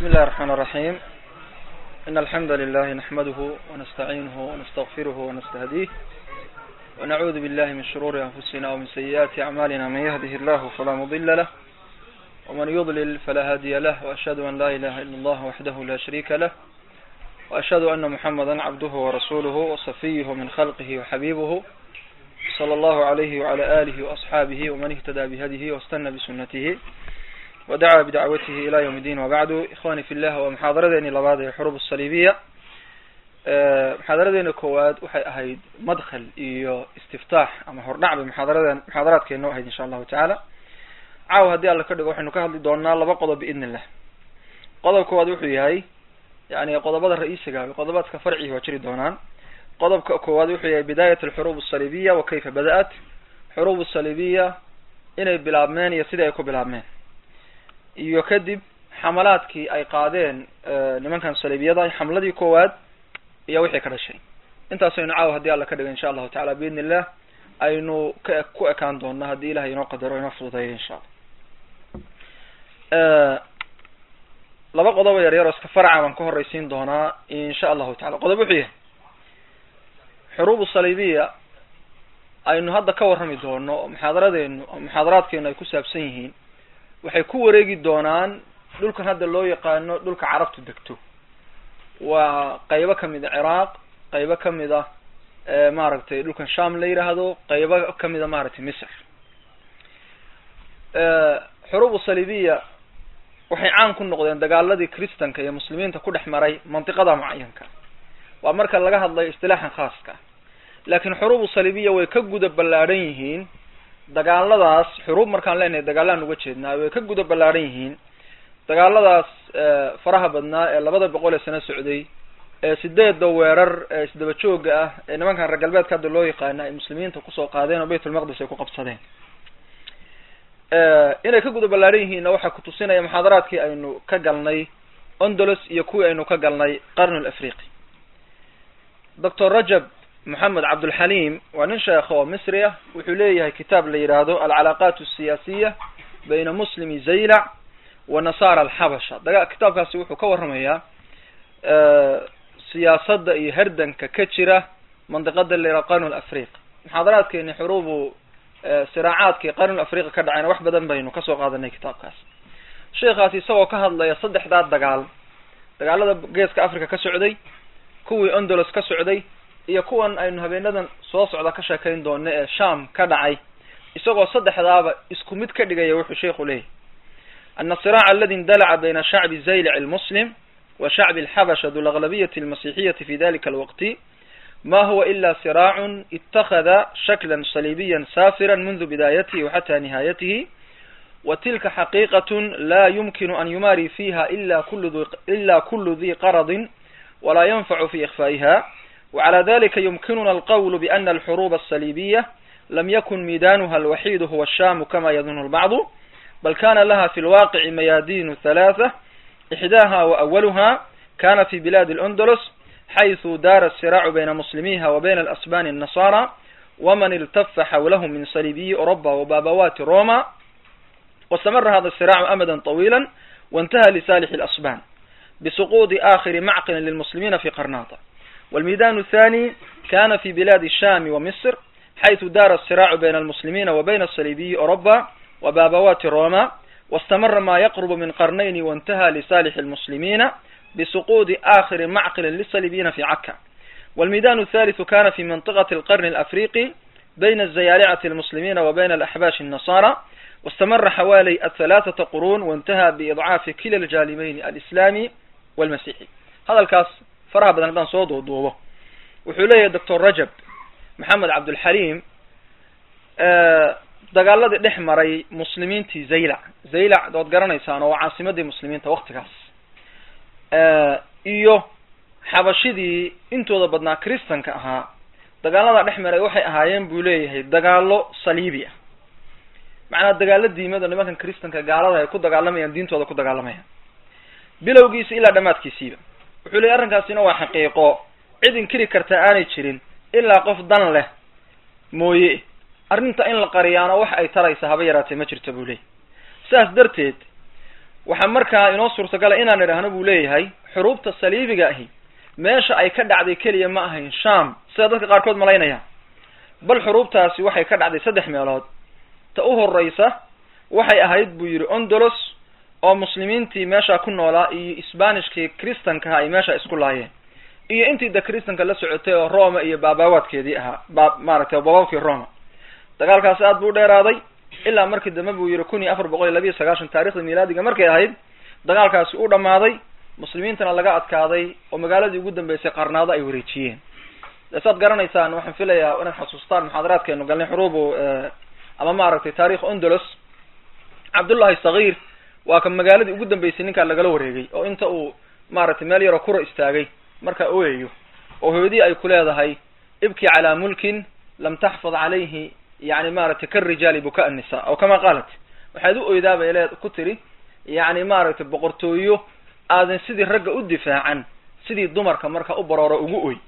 بسم الله الرحمن الرحيم. إن الحمد لله نحمده ونستعينه ونستغفره ونستهديه ونعوذ بالله من شرور أنفسنا ومن سيئات أعمالنا. من يهده الله فلا مضل له ومن يضلل فلا هادي له، وأشهد أن لا إله إلا الله وحده لا شريك له، وأشهد أن محمدا عبده ورسوله وصفيه من خلقه وحبيبه صلى الله عليه وعلى آله وأصحابه ومن اهتدى بهديه واستنى بسنته ودعا بدعوته إلى يوم الدين. وبعد، إخواني في الله، ومحاضرتين لبعض حروب الصليبية. محاضرتين كواد وحي أهيد مدخل إيو استفتاح أما هرنع بمحاضرات كينو أهيد إن شاء الله تعالى. عاو هدي الله كردق وحي نكهد دونا لبا قضب بإذن الله. قضب كواد وحي هاي يعني قضبات الرئيسة قضبات كفرعي وشري دونان. قضب كواد وحي بداية الحروب الصليبية وكيف بدأت حروب الصليبية إنay bilaabmeen iyo sidii ay ku bilaabmeen, iyo kadib xamalaadkii ay qaadeen nimankan salibiyada, xamladii koowaad iyo wixii ka dhashay. intaas aynu caaw hadii Allah ka dhigo insha Allah ta'ala biidnillah aynu ku ekaan doonaa hadii Ilaahay inoo qadaro inoo fududeeyo insha Allah. laba qodob yar yar oo iska farca aan ka horeysiin doonaa insha Allah ta'ala. qodob wuxuu yahay xuruub salibiya aynu hadda ka warrami doono muxaadaraadkeena ay ku saabsan yihiin. waxay ku wareegi doonaan dhulkan hadda loo yaqaano dhulka carabtu degto. waa qaybo kamid ah Iraq, qaybo kamid ah maaragtay dhulkan Sham la yiraahdo, qaybo kamid ah maaragtay Misr. xuruub salibiya waxay caan ku noqdeen dagaaladii kristanka iyo muslimiinta ku dhexmaray mantiqada mucayanka. waa marka laga hadlayo istilaaxan khaaska. laakiin xuruub salibiya way ka guda ballaaran yihiin dagaaladaas. xuruub markaan leenahay dagaalaan uga jeednaa way ka guda ballaaran yihiin dagaaladaas faraha badnaa ee 200 sano socday, ee 8 weerar ee isdaba jooga ah ee nimankan reer galbeedka hadda loo yaqaano ay muslimiinta ku soo qaadeen oo Baytul Maqdis ay ku qabsadeen. inay ka guda ballaaran yihiin waxa ku tusinaya muxaadaraadkii aynu ka galnay Andalus iyo kuwii aynu ka galnay qarnul afriqi. Dr. Rajab محمد عبد الحليم ونن شيخ مصري wuxuu leeyahay kitaab la yiraahdo al-alaqat as-siyasiyya bayna muslimi Zaylac wa nasara al-Habasha. kitaabkaasi wuxuu ka warramayaa siyaasadda iyo hardanka ka jira mantiqada al-Qarn al-Afriqi. muxaadaraadkeena xuruubu siraacaadkii qarn al-Afriqi ka dhacayna wax badan baynu ka soo qaadanay kitaabkaas. sheekhaasi isagoo ka hadlaya saddexda dagaalada geeska Afrika ka socday, kuwii Andalus ka socday iyo kuwan aynu habeenadan soo socda ka sheekayn doona ee Sham ka dhacay, isagoo saddexdaaba isku mid ka dhigaya. wuxuu sheekhu leeyahay أن الصراع الذي اندلع بين شعب زيلع المسلم وشعب الحبشة ذو الأغلبية المسيحية في ذلك الوقت ما هو إلا صراع اتخذ شكلا صليبيا سافرا منذ بدايته وحتى نهايته، وتلك حقيقة لا يمكن أن يماري فيها إلا كل ذي قرض ولا ينفع في إخفائها. وعلى ذلك يمكننا القول بأن الحروب الصليبية لم يكن ميدانها الوحيد هو الشام كما يظن البعض، بل كان لها في الواقع ميادين ثلاثة. إحداها وأولها كان في بلاد الأندلس، حيث دار الصراع بين مسلميها وبين الأسبان النصارى ومن التف حولهم من صليبي أوروبا وبابوات روما، واستمر هذا الصراع أمدا طويلا وانتهى لصالح الأسبان بسقوط آخر معقل للمسلمين في قرناطة. والميدان الثاني كان في بلاد الشام ومصر، حيث دار الصراع بين المسلمين وبين الصليبي أوروبا وبابوات روما، واستمر ما يقرب من قرنين وانتهى لصالح المسلمين بسقوط آخر معقل للصليبيين في عكا. والميدان الثالث كان في منطقة القرن الأفريقي بين الزيالعة المسلمين وبين الأحباش النصارى، واستمر حوالي 3 قرون وانتهى بإضعاف كلا الجانبين الإسلامي والمسيحي. هذا الكاس faraha badan hadaan soo duubo. wuxuu leeyahay Dr. Rajab Maxamed Abd al-Halim dagaaladii dhex maray muslimiintii Zaylac dood garanaysaan oo caasimadii muslimiinta waqtigaas iyo xabashidii intooda badnaa kristanka ahaa. dagaalada dhex maray waxay ahaayeen buu leeyahay dagaalo saliibi ah. macna dagaalo diimada nimankan kristanka gaalada ay ku dagaalamayaan diintooda ku dagaalamayaan bilowgiisa ilaa dhamaadkiisiiba. wuxuu leeyahay arrinkaasina waa xaqiiqo cid inkiri karta aanay jirin ilaa qof dan leh mooye. arrinta in la qariyaano wax ay taraysa haba yaraatay ma jirto buu leeyahay. saas darteed waxa markaa inoo suurtagala inaan idhaahno buu leeyahay xuruubta saliibiga ahi meesha ay ka dhacday keliya ma ahayn sham sida dadka qaarkood malaynaya bal xuruubtaasi waxay ka dhacday 3 meelood ta u horeysa waxay ahayd buu yiri Andalus oo muslimiintii meesha ku noolaa iyo Isbaanishkii Kristanka ay meesha isku laayeen iyo intii da Kristanka la socotay oo Roma iyo baabawadkeedii ahaa maaragtay baababkii Roma dagaalkaas aad buu dheeraaday ilaa markii dambe buu yiri 1492 taariikhda miilaadiga markay ahayd dagaalkaasi uu dhamaaday muslimiintana laga adkaaday oo magaaladii ugu dambeysay qarnaado ay wareejiyeen saad garanaysaan waxaan filayaa inaan xasuustaan muxaadaraadkeenu galnay xuruubu ama maaragtay taariikh Andalus Abdullah Sagiir waa kan magaaladii ugu dambeysay ninka laga wareegay oo inta uu maaragtay meel yar oo kuro istaagay marka uu eeyo oo hoodii ay ku leedahay ibki ala mulkin lam tahfaz alayhi yani maaragtay ka rijaali buka an-nisa oo kama qalat waxaad u oydaaba ilaa ku tiri yani maaragtay boqortooyo aadan sidii ragga u difaacan sidii dumarka marka u barooro ugu oy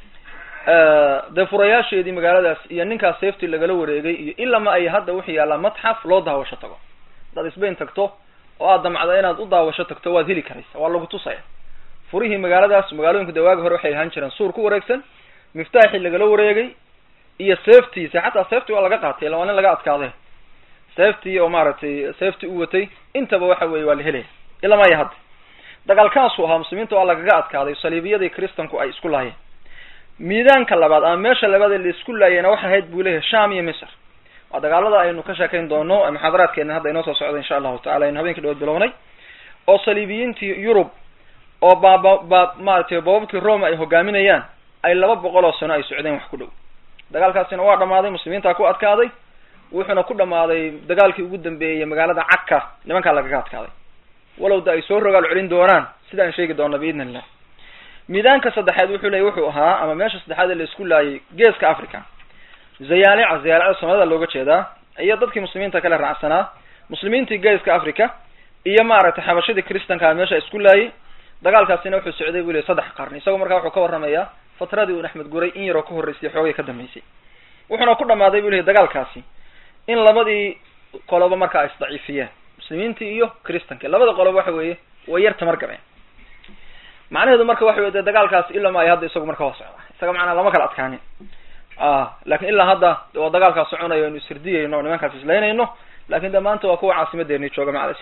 furayaasheedii magaaladaas iyo ninkaas safety lagala wareegay iyo ilaa ma ay hadda wixii yaala matxaf loo daawasho tago dad Spain tagto oo aad damacdo inaad u daawasho tagto waad heli karaysaa waa lagu tusaya furihii magaaladaas magaalooyinka dawaaga hore waxay ahaan jireen suur ku wareegsan miftaaxii lagala wareegay iyo safety xataa safety waa laga qaatay lawan laga adkaaday safety oo maaragtay safety u watay intaba waxa weey waa la helay ilaa ma ay hadda dagaalkaas waa muslimiinta waa laga adkaaday saliibiyadii kristanku ay isku laayeen miidaanka labaad ama meesha labaad ee isku laayeen waxa ahayd buu leeyahay Sham iyo Misr waa dagaalada aynu ka sheekayn doono muxaadaraadkeena hadda inoo soo socdo insha Allah ta'ala in habeenkii dhow bilownay oo saliibiyiintii Yurub oo maaragtay boobkii Roma ay hogaaminayaan ay 200 oo sano ay socdeen wax ku dhow dagaalkaasina waa dhamaaday muslimiinta ku adkaaday wuxuuna ku dhamaaday dagaalkii ugu dambeeyay magaalada Akka nimanka laga adkaaday walow ay soo rogaal celin doonaan sida aan sheegi doono biidnillah miidaanka saddexaad wuxuu leeyahay wuxuu ahaa ama meesha saddexaad ee la isku laayay geeska Afrika zayaalica Soomaalida looga jeedaa iyo dadkii muslimiinta kala raacsanaa muslimiintii geeska Afrika iyo maaragtay xabashadii kristanka meesha isku laayay dagaalkaasina wuxuu socday wiilay 3 qarni isagoo markaa wuxuu ka warramayaa fatradii uu Axmed Guray in yar oo ka horeysay xoogay ka dambeysay wuxuuna ku dhamaaday wiilay dagaalkaasi in labadii qolobo markaa ay isdaciifiyeen muslimiintii iyo kristanka labada qolobo waxa weeye way yar tamar gabeen macnaheedu marka waxa weeye dagaalkaas ilaa ma ay hadda isagu markaa socda isaga macna lama kala adkaanin laakiin ilaa hadda oo dagaalkaas soconayo inuu sirdiyayno nimankaas islaynayno laakiin damaanta waa kuwa caasimadeena jooga macalisi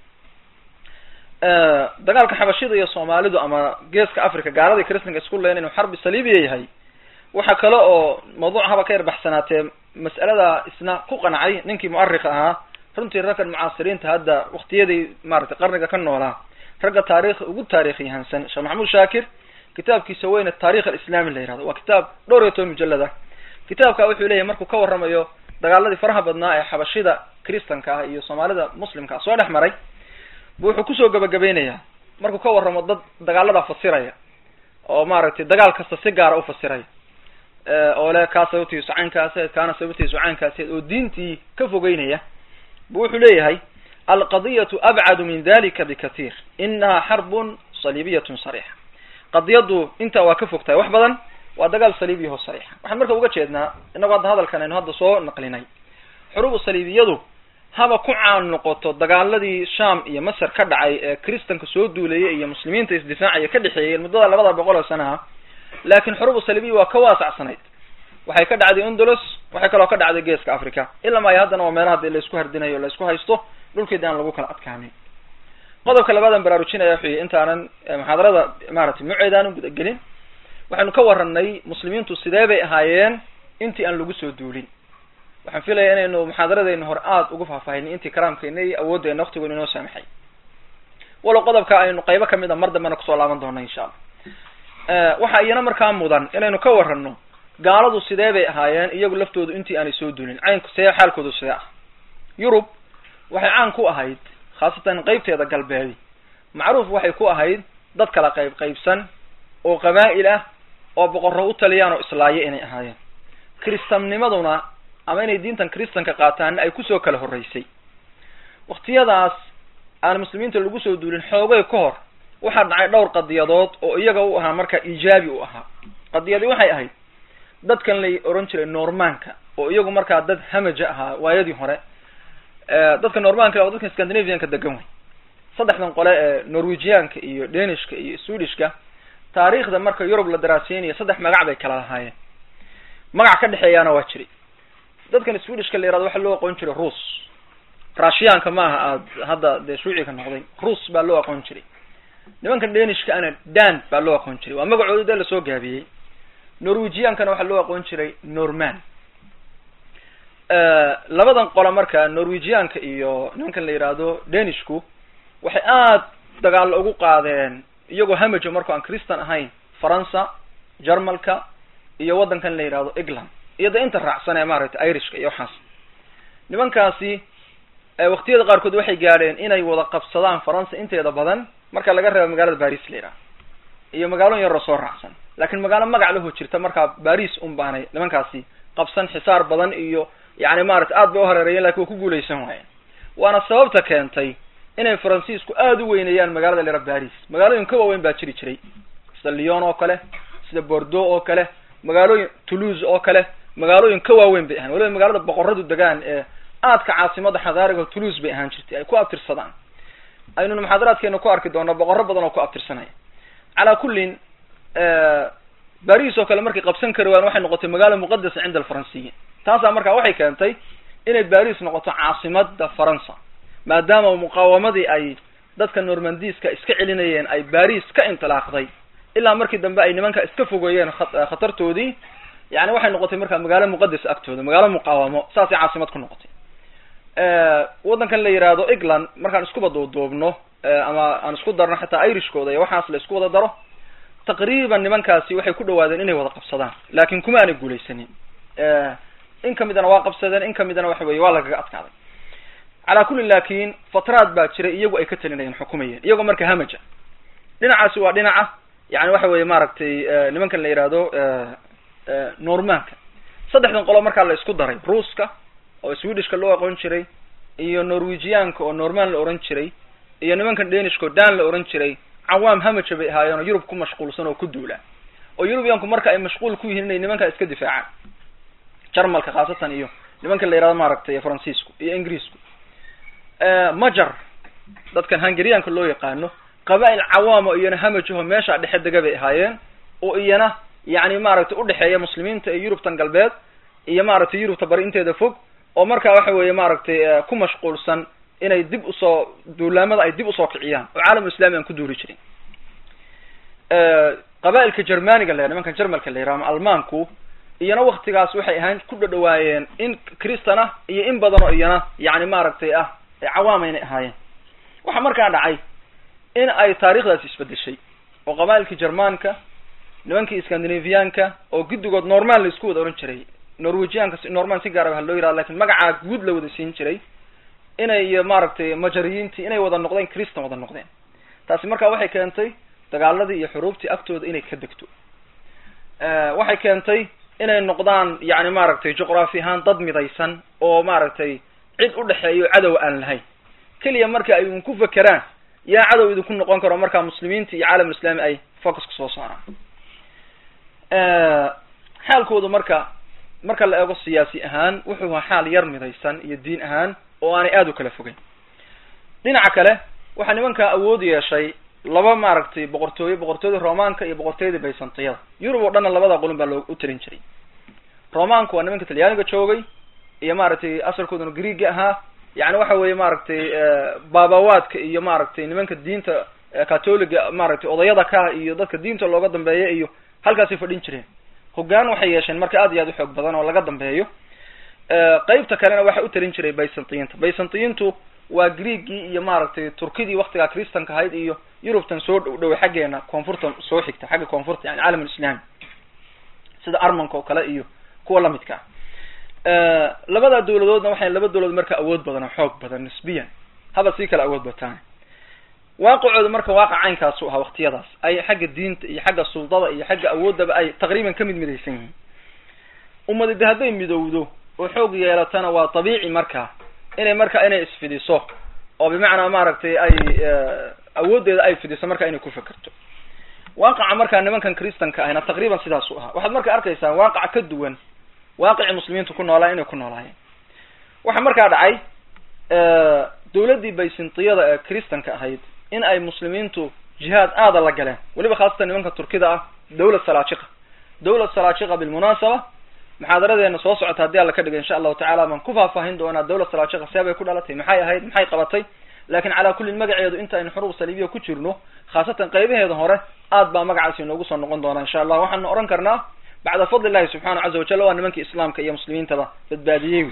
dagaalka xabashida iyo Soomaalidu ama geeska Afrika gaaladii kristanka isku leeyeen inuu xarbi saliibiye yahay waxa kale oo mawduuc haba ka yarbaxsanaatee mas'alada isna ku qanacay ninkii mu'arrikh ahaa runtii ragga mucaasiriinta hadda waqtiyadii maaragtay qarniga ka noolaa ragga taariikh ugu taariikhiyahansan Sheekh Maxamuud Shaakir kitaabkiisa weyn taariikh al-islaami la yiraahdo waa kitaab dhowr iyo 10 mujallada kitaabka wuxuu leeyahay markuu ka warramayo dagaaladii faraha badnaa ee xabashida kristanka iyo Soomaalida muslimka soo dhaxmaray wuxuu ku soo gabagabeynayaa markuu ka warramo dad dagaalada fasiraya oo maaragtay dagaal kasta si gaar ah u fasiray oo la ka sababtii sacankaas kaana sababtii sacankaas oo diintii ka fogeynaya wuxuu leeyahay al-qadiyatu ab'ad min dhalika bikathir innaha harbun salibiyatun sariha qadiyadu inta waa ka fogtahay wax badan waa dagaal saliibi oo sariha waxaan markaa uga jeednaa inagu hadalkan aynu hadda soo naqlinay xuruub saliibiyadu haba ku caan noqoto dagaaladii Sham iyo Masar ka dhacay ee kristanka soo duulayay iyo muslimiinta isdifaacaya ka dhaxeeyay muddada 200 sano laakiin xuruub saliibiya waa ka waasacsanayd waxay ka dhacday Andalus waxay kaloo ka dhacday geeska Afrika ilaa ma ay haddana waa meelaha la isku hardinayo la isku haysto dhulkeedaan lagu kala adkaanay qodobka labaadan baraarujinaya wixii intaanan muxaadarada maaragtay muceedaan u gudagelin waxaanu ka warranay muslimiintu sidee bay ahaayeen intii aan lagu soo duulin waxaan filayaa inaynu muxaadaradeena hor aad ugu faahfaahinay intii karaamkeena iyo awooddeena waqtigoona inoo saamaxay walo qodobka aynu qaybo kamid ah mar dambana ku soo laaban doonaa insha Allah waxa iyana markaa mudan inaynu ka warranno gaaladu sidee bay ahaayeen iyagu laftoodu intii aanay soo duulin caynku see xaalkoodu sidee ah Yurub waxay caan ku ahayd khaasatan qaybteeda galbeed macruuf waxay ku ahayd dad kala qaybsan oo qabaa'il ah oo boqorro u taliyaan oo islaaye inay ahaayeen kristannimaduna ama inay diintan kristanka qaataan ay ku soo kala horeysay waqtiyadaas aan muslimiinta lagu soo duulin xoogay ka hor waxa dhacay dhowr qadiyadood oo iyaga u ahaa marka ijaabi u ahaa qadiyadii waxay ahayd dadkan la oran jiray Normanka oo iyagu marka dad hamaja ahaa waayadii hore dadka Normanka oo dadka Scandinavian-ka degan way saddexdan qole ee norwegianka iyo danishka iyo swedishka taariikhda marka Yurub la daraaseynayo saddex magac bay kala lahaayeen magac ka dhaxeeyana waa jiray dadkan swedishka la yiraahdo waxa loo aqoon jiray Rus Russianka maaha hadda de shuuciga noqday Rus baa loo aqoon jiray nimankan danishka ana Dan baa loo aqoon jiray waa magacooda la soo gaabiyay norwegiankana waxa loo aqoon jiray Norman labadan qolo marka norwegianka iyo nimankan la yiraahdo danishku waxay aad dagaal ugu qaadeen iyagoo hamajo markoo aan Christian ahayn Faransa Jarmalka iyo wadankan la yiraahdo England iyada inta raacsan ee maaragtay Irishka iyo waxaas nimankaasi waqtiyada qaar kood waxay gaareen inay wada qabsadaan Faransa inteeda badan marka laga reebo magaalada Paris leeyahay iyo magaalo yar oo soo raacsan laakiin magaalo magac leh oo jirta marka Paris baanay nimankaasi qabsan xisaar badan iyo yani maaragtay aad bay u hareerayeen laakiin ku guuleysan waayeen waana sababta keentay inay Faransiisku aad u weynayaan magaalada leeyahay Paris magaalooyin ka waaweyn baa jiri sida Lyon oo kale sida Bordeaux oo kale magaalooyin Toulouse oo kale magaalooyin ka waaweyn bay ahaan waliba magaalada boqoradu degaan ee aadka caasimada xadaariga Toulouse bay ahaan jirtay ay ku abtirsadaan aynu muxaadaraadkeena ku arki doona boqorro badan oo ku abtirsanaya ala kullin Paris oo kale markii qabsan karaan waxay noqotay magaalo muqaddas cinda al-Faransiyiin taas markaa waxay keentay inay Paris noqoto caasimada Faransa maadaama muqaawamadii ay dadka Normandiiska iska celinayeen ay Paris ka intilaaqday ilaa markii dambe ay nimanka iska fogeeyeen khatartoodii yani waxay noqotay markaa magaalo muqaddas agtooda magaalo muqaawamo saasi caasimad ku noqotay wadankan la yiraahdo England markaan isku badoobno ama aan isku darno xitaa Irishkooda iyo waxaas la isku wada daro taqriiban nimankaasi waxay ku dhawaadeen inay wada qabsadaan laakiin kuma aanay guuleysanin in kamidana waa qabsadeen in kamidana waxa weeye waa laga adkaaday ala kulli laakiin fatraad baa jiray iyagu ay ka talinayeen xukumayeen iyagu marka hamaja dhinacaasi waa dhinaca yani waxa weeye maaragtay nimankan la yiraahdo Normanka saddexdan qolo marka la isku daray Ruuska oo Swedishka loo aqoon jiray iyo Norwegianka oo Norman la oran jiray iyo nimankan Danishka Dan la oran jiray cawaam hamaja bay ahaayeen Yurub ku mashquulsan oo ku duula oo Yurubiyanku marka ay mashquul ku yihiin inay nimanka iska difaacaan Jarmalka khaasatan iyo nimankan la yiraahdo maaragtay Faransiisku iyo Ingiriisku Majar dadkan Hungarianka loo yaqaano qabaa'il cawaamo iyo hamajaho meesha dhexe dega bay ahaayeen oo iyana yani maaragtay u dhaxeeya muslimiinta ee Yurubtan galbeed iyo maaragtay Yurubta bari inteeda fog oo marka waxa weeye maaragtay ku mashquulsan inay dib u soo duulaamada ay dib u soo kiciyaan oo caalamka islaamiga aan ku duuri jirin qabaa'ilka Germaniga leeyahay nimanka Jarmalka leeyahay Almaanku iyana waqtigaas waxay ahaan ku dhawaayeen in Kristana iyo in badan oo iyana yani maaragtay cawaamayna ahaayeen waxa markaa dhacay in ay taariikhdaas isbedeshay oo qabaa'ilka Germanka nimankii Scandinavianka oo guddigood Norman la isku wada oran jiray Norwegianka Norman si gaar ah loo yiraahdo laakiin magaca guud la wada siin jiray inay maaragtay majariyiintii inay wada noqdeen Kristan wada noqdeen taasi markaa waxay keentay dagaaladii iyo xuruubtii agtooda inay ka degto waxay keentay inay noqdaan yani maaragtay juqraafi ahaan dad midaysan oo maaragtay cid u dhaxeeyo cadow aan lahayn kaliya marka ay ku fakaraan yaa cadow idinku noqon karo marka muslimiinta iyo caalamka islaami ay focus ku soo saaraan xaalkoodu marka la eego siyaasi ahaan wuxuu xaal yar midaysan iyo diin ahaan oo aanay aad u kala fogeyn dhinaca kale waxa nimanka awood yeeshay laba maaragtay boqortooyada Roomaanka iyo boqortooyada Byzantiyada Yurub oo dhan labada qolun baa loo u tirin jiray Roomaanku waa nimanka Talyaaniga joogay iyo maaragtay asalkoodu Greek ahaa yani waxa weeye maaragtay baabawaadka iyo maaragtay nimanka diinta Catholiga maaragtay odayada ka iyo dadka diinta looga dambeeyo iyo halkaas fadhin jireen hoggaan waxay yeesheen marka aad iyo aad u xoog badan oo laga dambeeyo qaybta kalena waxa u tirin jiray Byzantiyiintu waa Greekii iyo maaragtay Turkidii waqtiga Kristanka ahayd iyo Yurubtan soo dhaw xageena koonfurta soo xigta xagga koonfurta yani caalamka islaami sida Armanka oo kale iyo kuwa la midka labada dawladoodna waxay laba dawladood marka awood badan oo xoog badan nisbiyan haba si kala awood bataan waaqicooda marka waaqacaynkaas oo ah waqtiyadaas ay xagga diinta iyo xagga sultada iyo xagga awoodaba ay taqriiban ka midaysan yihiin ummadda haday midowdo oo xoog yeelatana waa tabiici marka inay isfidiso oo bimaana maaragtay ay awoodeeda ay fidiso marka inay ku fakarto waaqaca marka nimankan Kristanka ahna taqriiban sidaas u ah waxaad marka arkaysaa waaqaca ka duwan waaqici muslimiintu ku noolaa inay ku noolaayeen waxa marka dhacay dawladdii baysinqiyada ee kristanka ahayd in ay muslimiintu jihaad aada la galeen weliba khaasatan nimanka turkida ah dawlad salaajiqa bilmunaasaba muxaadaradeena soo socota haddii alla ka dhiga insha allahu tacala baan ku faahfaahin doonaa dawlad salaajiqa see bay ku dhalatay maxay ahayd maxay qabatay lakin calaa kullin magaceedu inta aynu xuruub saliibiya ku jirno khaasatan qaybaheeda hore aad baa magacaasi inoogu soo noqon doonaa insha allah waxaanu oran karnaa bacda fadli illahi subxaana caza wajal waa nimankii islaamka iyo muslimiintaba badbaadiyey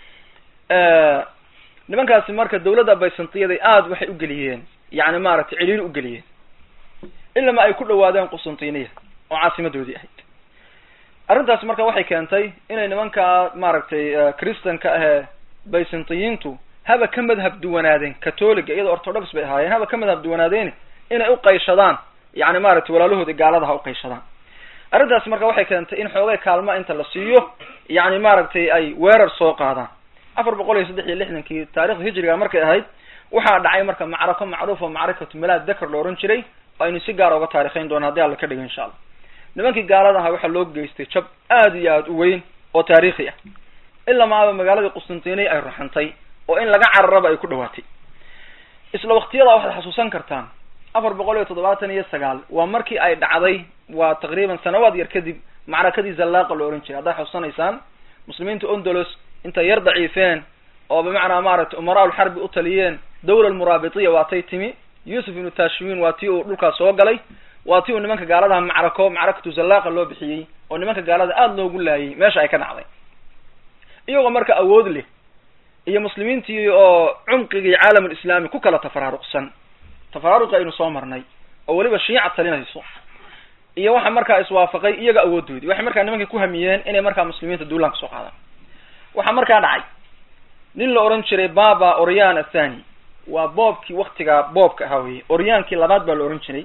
nimankaasi marka dawladda baysantiyaday aad waxay ugeliyeen yani maaragtay ciriiri ugeliyeen ilama ay ku dhawaadeen qustantiniya oo caasimadoodii ahayd arrintaasi marka waxay keentay inay nimanka maaragtay kristanka ahee baysantiyiintu haba ka madhab duwanaadeen catoliga iyadoo orthodox bay ahaayeen haba ka madhab duwanaadeen inay uqayshadaan yani maaragtay walaalahoodii gaalada ha uqayshadaan arrintaasi marka waxay keentay in xoogay kaalma inta la siiyo yani maaragtay ay weerar soo qaadaan 436 taarikhda hijriga markay ahayd waxaa dhacay marka macrako macruufa macrakatu malaad dakar la oran jiray aynu si gaar uga taariikhayn doona haddii alla ka dhigo insha allah nimankii gaalada ahaa waxaa loo geystay jab aad iyo aad u weyn oo taariikhi ah ilaa maaba magaaladii qustantiniya ay ruxantay oo in laga cararaba ay ku dhawaatay isla waqtiyada waxaad xasuusan kartaan 479 waa markii ay dhacday waa taqriiban sanawaad yar kadib macrakadii zallaaqa la oran jiray haddaad xasuusanaysaan muslimiinta ondolos intay yar daciifeen oo bimacnaa maaragtay umaraa ulxarbi u taliyeen dawla almuraabitiya waatay timi yusuf ibnu tashwin waa tii uu dhulkaas soo galay waa tii uu nimanka gaaladaha macrakatu zallaaqa loo bixiyey oo nimanka gaalada aada loogu laayay meesha ay ka dhacday iyagoo marka awood leh iyo muslimiintii oo cumqigii caalamulislaami ku kala tafaraaruqi aynu soo marnay oo weliba shiica talinayso iyo waxa markaa iswaafaqay iyaga awoodoodii waxay markaa nimankii ku hamiyeen inay markaa muslimiinta duulaan kasoo qaadaan waxaa markaa dhacay nin la oran jiray baba oryan athani waa boobkii waktigaa boobka ahaa weye oryaankii labaad baa la oran jiray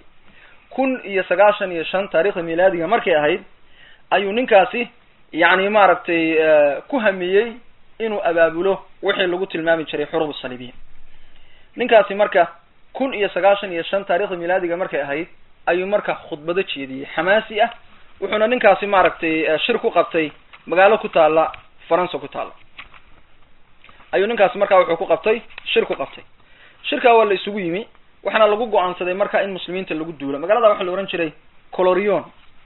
1095 taarikhda milaadiga markay ahayd ayuu ninkaasi yani maaragtay ku hamiyey inuu abaabulo wixii lagu tilmaami jiray xuruub saliibiya ninkaasi marka 1095 taarikhda milaadiga markay ahayd ayuu marka khudbado jeediyey xamaasi ah wuxuuna ninkaasi maaragtay shir ku qabtay magaalo ku taala faransa ku taala ayuu ninkaasi marka wuxuu ku qabtay shirka waa la isugu yimi waxaana lagu go'aansaday marka in muslimiinta lagu duulo magaalada waxa la oran jiray colorion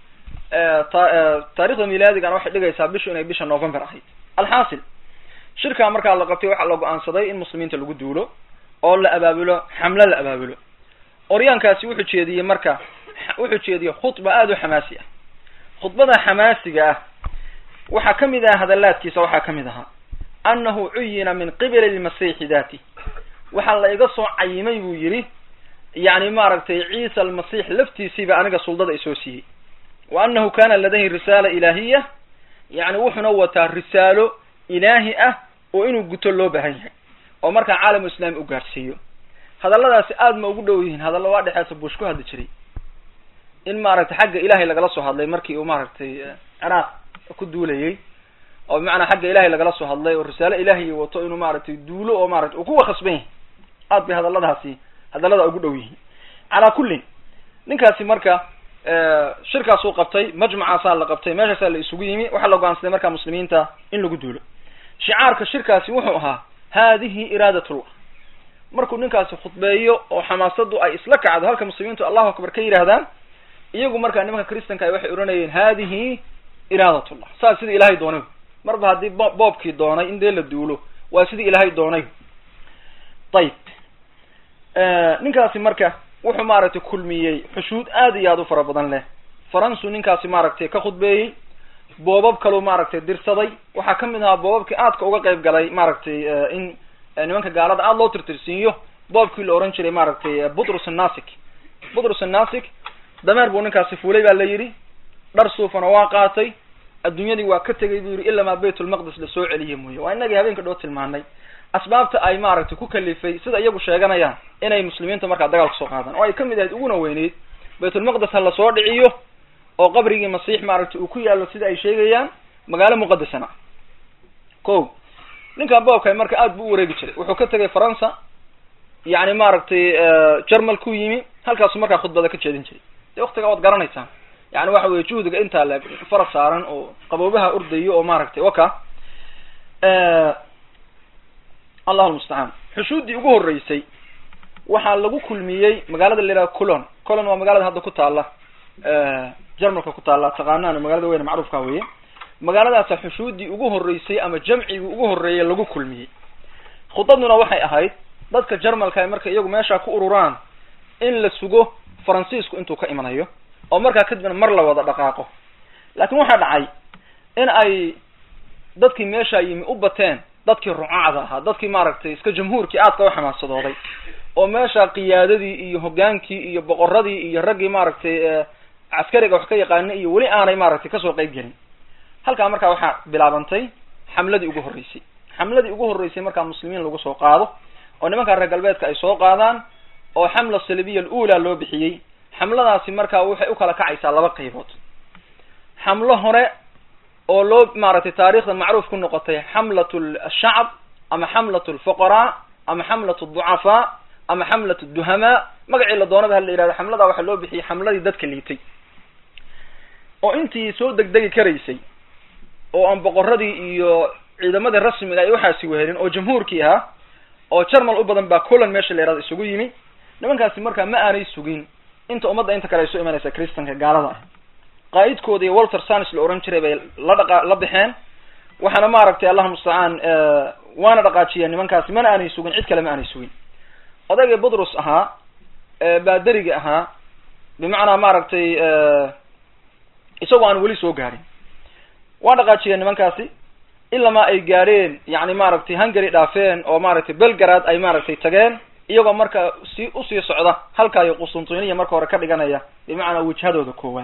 taariikhda milaadiga waxay dhigaysaa bishu inay bisha November ahayd alxaasil shirka marka la qabtay waxa la go'aansaday in muslimiinta lagu duulo oo la abaabulo xamla la abaabulo oryaankaasi wuxuu jeediyey khutba aad u xamaasi ah khutbada xamaasiga ah waxa kamid ah hadalaadkiisa waxa kamid aha annahu uyina min qibla al-masih dhati waxa la iga soo cayimay buu yiri yani maaragtay ciisa al-masih laftiisiiba aniga suldada isoo siiyay wa annahu kana ladayhi risala ilahiyya yani wuxuna wataa risaalo ilaahi ah oo inuu guto loo baahan yahay oo marka caalamka islaami u gaarsiiyo hadalladaasi aad ma ugu dhow yihiin hadallo waa dhaxaysa buush ku hadli jiray in maaragtay xagga ilaahay lagala soo hadlay markii uu maaragtay Ciraaq ku duulayay oo macna xagga ilaahay lagala soo hadlay oo risaalo ilaahay wato inuu maaragtay duulo oo maaragtay uu ku khasbay aad bi hadalladaasi hadallada ugu dhow yihiin ala kulli ninkaasi marka shirkaas uu qabtay majmacaas la qabtay meeshaas la isugu yimi waxa la go'aansaday marka muslimiinta in lagu duulo shicaarka shirkaasi wuxuu ahaa hadhihi iradatullah markuu ninkaasi khudbeeyo oo xamaasadu ay isla kacdo halka muslimiintu Allahu akbar ka yiraahdaan iyagu marka nimanka kristanka ay waxay oranayeen hadhihi iradatullah saa sidii ilaahay doonay marba hadii boobkii doonay in dee la duulo waa sidii ilaahay doonay طيب ninkaasi marka wuxuu maaragtay kulmiyay xushuud aad iyo aad u fara badan leh faransu ninkaasi maaragtay ka khudbeeyay boobab kale maaragtay dirsaday waxa kamid ah boobabkii aadka uga qayb galay maaragtay in nimanka gaalada aad loo tirtirsiiyo boobkii la oran jiray maaragtay Butrus an-Nasik dameer buu ninkaasi fuulay baa la yiri dhar suufana waa qaatay adduunyadii waa ka tagay buu yiri ilaa ma baytul maqdis la soo celiyay mooyo waa inaga habeenka dhow tilmaanay asbaabta ay maaragtay ku kalifay sida iyagu sheeganayaan inay muslimiinta marka dagaal soo qaadaan oo ay kamid ahayd ugu weyneed baytul maqdis la soo dhiciyo oo qabrigii masiix maaragtay uu ku yaalo sida ay sheegayaan magaalo muqaddasana ko ninka boobkay marka aad buu wareegi jiray wuxuu ka tagay Faransa yani maaragtay Jarmal ku yimi halkaas marka khudbada ka jeedin jiray waqtiga wad garanaysan yani waxa weey juhdiga inta la faras saaran oo qaboobaha urdayo oo maaragtay waka Allahu musta'an xushuudii ugu horeysay waxaa lagu kulmiyey magaalada la yiraahdo Cologne waa magaalada hadda ku taala Jarmalka ku taala taqaanaan magaalada weyn macruufka weeye magaaladaas xushuudii ugu horeysay ama jamciga ugu horeeyay lagu kulmiyey khudaduna waxay ahayd dadka Jarmalka marka iyagu meesha ku ururaan in la sugo Faransiisku intuu ka imanayo oo marka kadibna mar la wada dhaqaaqo laakiin waxa dhacay in ay dadkii meesha yimi u bateen dadkii rucaada ahaa dadkii maaragtay iska jamhuurkii aadka u xamaasadooday oo meesha qiyaadadii iyo hogaankii iyo boqoradii iyo raggii maaragtay askariga wax ka yaqaan iyo wali aanay maaragtay ka soo qayb galin halka marka waxa bilaabantay xamladii ugu horeysay marka muslimiin lagu soo qaado oo nimanka reer galbeedka ay soo qaadaan oo xamla salbiya uula loo bixiyay xamladaasi marka waxay u kala kacaysaa laba qaybood xamlo hore oo loo maaragtay taariikhda macruuf ku noqotay xamlatul shacab ama xamlatul fuqara ama xamlatul ducafa ama xamlatul duhama magacii la doonaba hal yiraahdo xamlada waxa loo bixiyay xamladii dadka liitay oo intii soo degdegi karaysay oo aan boqoradii iyo ciidamada rasmiga ay waxa si wehelin oo jamhuurkii ahaa oo Jarmal u badan ba Cologne meesha la yiraahdo isugu yimi nimankaasi marka ma aanay sugin inta ummadda inta kale ay soo imanaysa kristanka gaalada qaa'idkoodii Walter Sanis la oran jiray bay la bixeen waxana maaragtay Allah musta'an waana dhaqaajiyeen nimankaasi ma aanay sugin cid kale ma aanay sugin odayga Budrus ahaa baadariga ahaa bimaana maaragtay isagoo aan wali soo gaarin waa dhaqaajiyeen nimankaasi illa ma ay gaareen yaani maaragtay Hungary dhaafeen oo maaragtay Belgrade ay maaragtay tageen iyagoo marka u sii socda halka ay Qustuntiiniya marka hore ka dhiganaya bimaana wajhadooda koowaad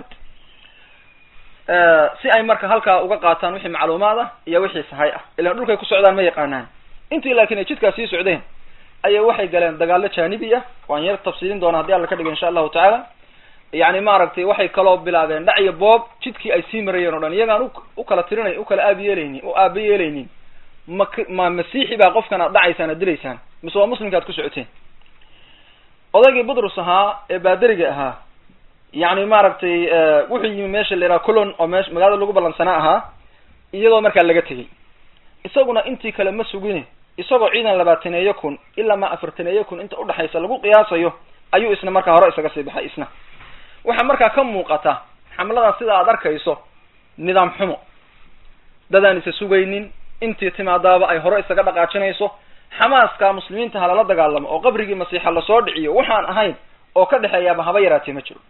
si ay marka halka uga qaataan wixii macluumaad ah iyo wixii sahay ah ilaa dhulkay ku socdaan ma yaqaanaan intii laakiin ay jidka sii socdeen ayay waxay galeen dagaalo jaanibi ah waan yar tafsiilin doona hadii alla ka dhigo insha Allah ta'ala yaani maaragtay waxay kala bilaabeen dhaciyo boob jidkii ay sii marayeen oo dhan iyagaan u kala tirinay u kala aabiyeeleynin ma masiixi baa qofkana dhacaysana dilaysaan mise waa muslimkaad ku socoteen odaygii Budrus ahaa ee baadariga ahaa yaani maaragtay wuxuu yimi meesha leeyahay Cologne oo meesha magaalada lagu balansanaa ahaa iyadoo markaa laga tagay isaguna intii kale ma sugine isagoo ciidan 20 ilaa ma 40 inta u dhaxaysa lagu qiyaasayo ayuu isna markaa hore isaga sii baxay isna waxa markaa ka muuqata xamlada sida aad arkayso nidaam xumo dadaan isa sugaynin intii timaadaaba ay hore isaga dhaqaajinayso xamaaska muslimiinta hala dagaalamo oo qabrigii masiixa la soo dhiciyo waxaan ahayn oo ka dhaxeeyaba haba yaraatay ma jiro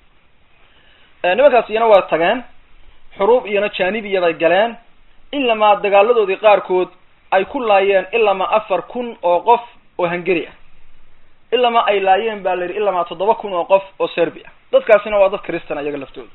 nimankaas iyana waa tageen xuruub iyana jaanibiya bay galeen illa ma dagaaladoodii qaarkood ay ku laayeen illa ma 4000 oo qof oo Hungary ah illa ma ay laayeen baa leeyahay illa ma 7000 oo qof oo Serbia dadkaasina waa dad Kristaan ayaga laftooda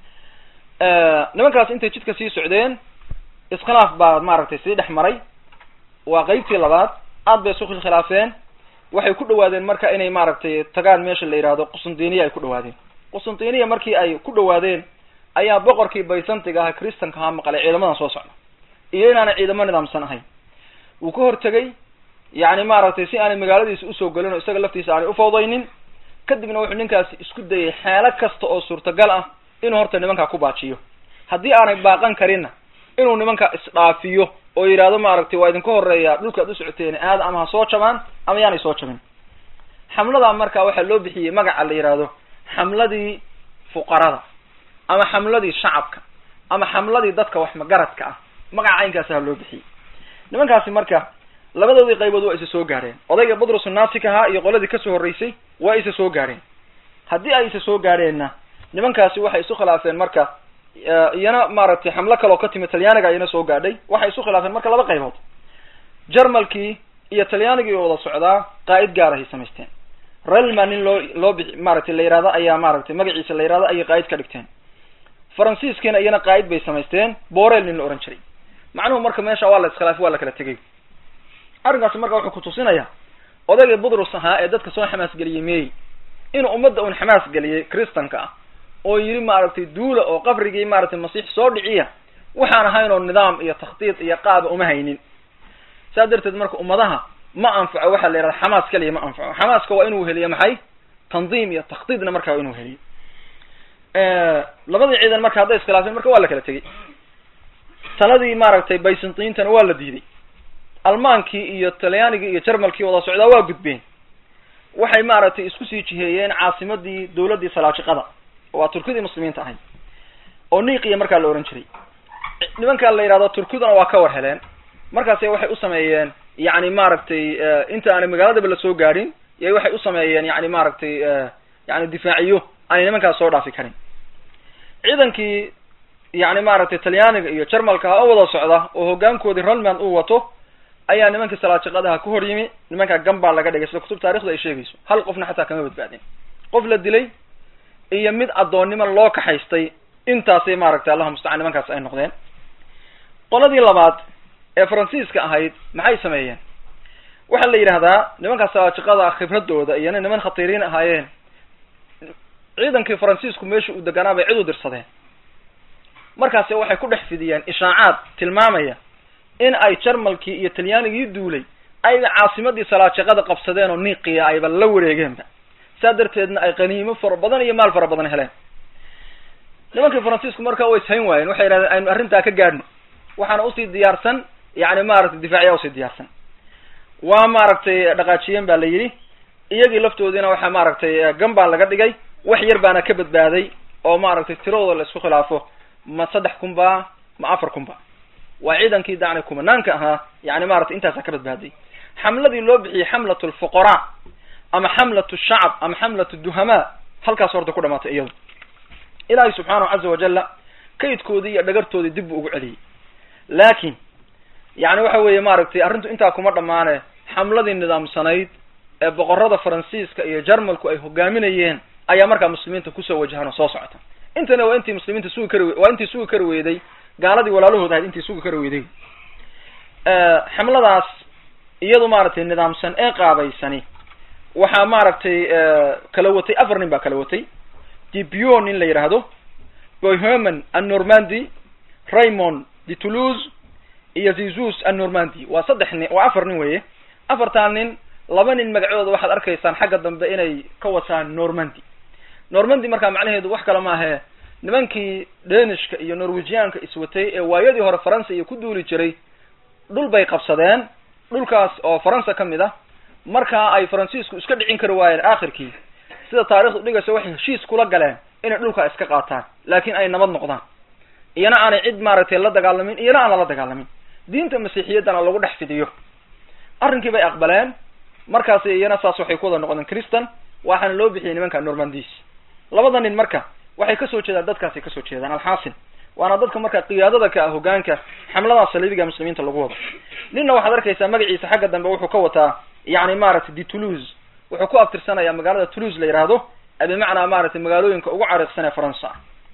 nimankaas intay jidka sii socdeen iskhilaaf baa maaragtay sii dhaxmaray waa qaybtii labaad aad bay suuq khilaafeen waxay ku dhawaadeen marka inay maaragtay tagaan meesha la yiraahdo Qustuntiiniya ay ku dhawaadeen Qustuntiiniya markii ay ku dhawaadeen ayaa boqorkii Byzantiga ah Kristanka ha maqalay ciidamadan soo socda iyo inaana ciidamo nidaamsan ahayn uu ka hortagay yaani maaragtay si aan magaaladiisa u soo galin oo isaga laftiisa aan u fawdaynin kadibna wuxuu ninkaasi isku dayay xeelad kasta oo suurtagal ah inuu horta nimanka ku baajiyo hadii aanay baaqan karin inuu nimanka isdhaafiyo oo yiraahdo maaragtay waa idin ka horeeya dhulka aad u socoteen aad ama soo jabaan ama yaanay soo jabin xamlada marka waxa loo bixiyay magaca la yiraahdo xamladii fuqarada ama xamladii shacabka ama xamladii dadka wax magaradka ah magaca aynkaas loo bixiyay nimankaasi marka labadoodii qaybood waa isa soo gaareen odayga Budrus naasikaha iyo qoladii ka soo horeysay waa isa soo gaareen hadii ay isa soo gaareenna nimankaasi waxay isu khilaafeen marka iyana maaragtay xamlo kale oo ka timid Talyaaniga iyana soo gaadhay waxay isu khilaafeen marka laba qaybood Jarmalkii iyo Talyaanigii oo wada socdaa qaa'id gaar ah samaysteen Relman loo maaragtay la yiraahdo ayaa maaragtay magaciisa la yiraahdo ay qaa'id ka dhigteen Faransiiskana iyana qaa'id bay samaysteen Borel nin la oran jiray macnuhu marka meesha waa la iskhilaaf waa la kala tagay arrinkaas marka wuxuu ku tusinayaa odayga Budrus ahaa ee dadka soo xamaas galiyay inuu ummadda uu xamaas galiyay Kristanka ah oo yiri maaragtay duula oo qabrigii maaragtay masiix soo dhiciya waxaan ahayn oo nidaam iyo takhdiid iyo qaab uma haynin saadirteed marka ummadaha ma anfaco waxa la yiraahdo xamaas kaliya ma anfaco xamaaska waa inuu heliyo maxay tandiim iyo takhdiidna marka inuu heliyo labada ciidan marka haday iskhilaafeen marka waa la kala tagay sanadii maaragtay Byzantine waa la diiday almaankii iyo talyaanigii iyo jarmalkii wada socdaa waa gudbeen waxay maaragtay isku sii jiheeyeen caasimadii dawladdii salaajiqada waa turkidii muslimiinta ahayd oo niqiya markaa la oran jiray nimanka la yiraahdo turkiduna waa ka war heleen markaas waxay u sameeyeen yani maaragtay inta aan magaalada la soo gaarin yay waxay u sameeyeen yani maaragtay yani difaaciyo ay nimanka soo dhaafi karin ciidankii yani maaragtay talyaaniga iyo jarmalka oo wada socda oo hoggaankoodii Rollman uu wato ayaa nimanka salaajiqadaha ku hor yimi nimanka gamba laga dhigay sida kutub taariikhda ay sheegayso hal qofna xataa kama badbaadin qof la dilay iyo mid adoonnimo loo kaxaystay intaasay maaragtay Allahu musta'an nimankaas ay noqdeen qoladii labaad ee Faransiiska ahayd maxay sameeyeen waxa la yiraahdaa nimanka salaajiqada khibradooda iyo niman khatiiriin ahaayeen ciidankii Faransiisku meesha uu deganaa bay cid u dirsadeen markaas waxay ku dhex fidiyeen ishaacaad tilmaamaya in ay jarmalkii iyo talyaanigii duulay ay caasimadii salaajiqada qabsadeen oo niqiya ay la wareegeenba saadarteedna ay qaniimo far badan iyo maal far badan heleen nimankii Faransiisku markaa way sayn waayeen waxay yiraahdeen aynu arrinta ka gaadhno waxaana u sii diyaarsan yani maaragtay difaaciya u sii diyaarsan waa maaragtay dhaqaajiyeen baa la yiri iyagii laftoodina waxa maaragtay gamba laga dhigay wax yar baana ka badbaaday oo maaragtay tiradooda la isku khilaafo ma 3,000 ba ma 4,000 ba waa ciidankii dacnay kumanaanka ahaa yani maaragtay intaas ka badbaaday xamladii loo bixiyay xamlatul fuqara ama xamlatu shacab ama xamlatu duhama halkaas horta ku dhamaatay iyadu ilaahay subhanahu azza wa jalla kaydkoodii iyo dhagartoodii dib ugu celiyay laakiin yani waxa weeye maaragtay arrintu inta kuma dhamaanay xamladii nidaamsanayd ee boqorada Faransiiska iyo Jarmalku ay hogaaminayeen ayaa markaa muslimiinta ku soo wajahan soo socota intana waa intii muslimiinta suugi kari weeday gaaladii walaalahooda ahayd intii suugi kari weeday xamladaas iyadu maaragtay nidaamsan ee qaabaysani waxa maaragtay kala watay afar nin baa kala watay Dipion in la yiraahdo Bohemond an-Normandy Raymond de Toulouse iyo Jesus an-Normandy waa saddex nin waa afar nin weeye afartan nin laba nin magacooda waxaad arkaysaan xagga dambe inay ka wataan Normandy marka macnaheedu wax kale ma aha nimankii Danishka iyo Norwegianka iswatay ee waayadii hore Faransa iyo ku duuli jiray dhul bay qabsadeen dhulkaas oo Faransa kamid ah marka ay Faransiisku iska dhicin karo waayeen aakhirkii sida taariikhdu dhigayso waxay heshiis kula galeen inay dhulka iska qaataan laakiin ay nabad noqdaan iyana aanay cid maaragtay la dagaalamin iyana aan la dagaalamin diinta masiixiyadana lagu dhex fidiyo arrinkii bay aqbaleen markaas iyana saas waxay ku wada noqdeen Christian waxaan loo bixiyay nimanka Normandies labada nin marka waxay ka soo jeedaan dadkaasi ka soo jeedaan alxaasin waana dadka marka qiyaadada ka hoggaanka xamlada saliibiga muslimiinta lagu wado ninna waxaad arkaysaa magaciisa xagga dambe wuxuu ka wataa yani maaragtay de Toulouse wuxuu ku aftirsanayaa magaalada Toulouse la yiraahdo abi macna maaragtay magaalooyinka ugu cariiqsan ee Faransa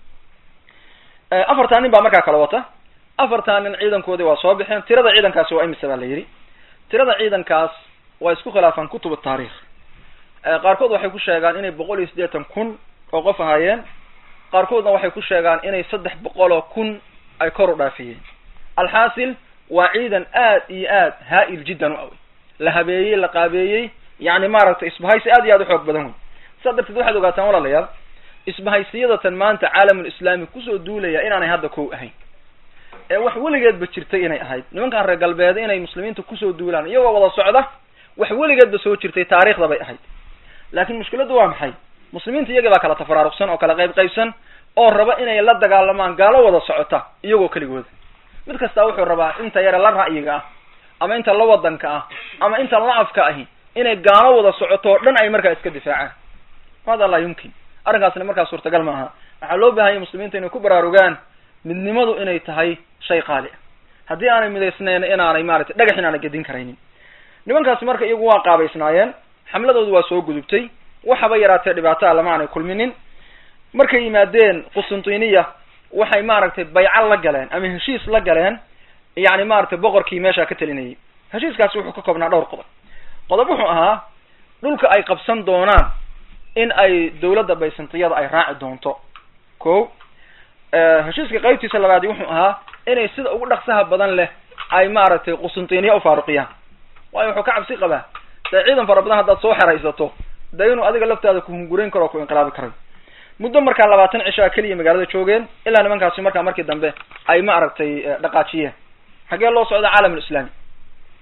afartan nin baa markaa kala wata afartan nin ciidankoodii waa soo bixeen tirada ciidankaas waa imisa baa la yiri tirada ciidankaas waa isku khilaafan kutub taariikh qaarkood waxay ku sheegaan inay 180,000 oo qof ahaayeen qaarkoodna waxay ku sheegaan inay 300,000 ay kor u dhaafiyeen alxaasil waa ciidan aad iyo aad haa'il jiddan u awi la habeeyay la qaabeeyay yani maaragtay isbahaysi aad iyo aad u xoog badan sadarteed waxaad ogaataan walaalayaal isbahaysiyadatan maanta caalamul islaami ku soo duulaya inaanay hadda koow ahayn ee wax weligeed ba jirtay inay ahayd nimankan reer galbeed inay muslimiinta ku soo duulaan iyagoo wada socda wax weligeed ba soo jirtay taariikhda bay ahayd laakiin mushkiladu waa maxay muslimiinta iyaga baa kala tafaraaruqsan oo kala qaybsan oo raba inay la dagaalamaan gaalo wada socota iyagoo kaligood mid kasta wuxuu rabaa inta yara la ra'yiga ah ama inta la wadanka ah ama inta la afka ah inay gaalo wada socoto dhan ay markaa iska difaacaan hada la yumkin arrinkaasna markaa suurtagal ma aha waxa loo baahan yahay muslimiinta inay ku baraarugaan midnimadu inay tahay shay qaali ah haddii aanay midaysnayn inaanay maaragtay dhagax inaanay gedin karaynin nimankaasi marka iyagu waa qaabaysnaayeen xamladoodu waa soo gudubtay waxaba yaraatee dhibaato lama aanay kulminin markay yimaadeen Qustantiniya waxay maaragtay bay'al la galeen ama heshiis la galeen yani maaragtay boqorkii meesha ka talinayay heshiiskaasi wuxuu ka koobnaa dhowr qodob wuxuu ahaa dhulka ay qabsan doonaan in ay dawladda Byzantiyada ay raaci doonto heshiiska qaybtiisa labaad wuxuu ahaa inay sida ugu dhaqsaha badan leh ay maaragtay Qustantiniya u faaruqiyaan waayo wuxuu ka cabsi qabaa ciidan fara badan haddaad soo xiraysato daynu adiga laftaada ku hungurayn karo ku inqilaabi karo muddo markaa 20 cisho kaliya magaalada joogeen ilaa nimankaasi markii dambe ay maaragtay dhaqaajiyeen xagee loo socdo caalamul islaami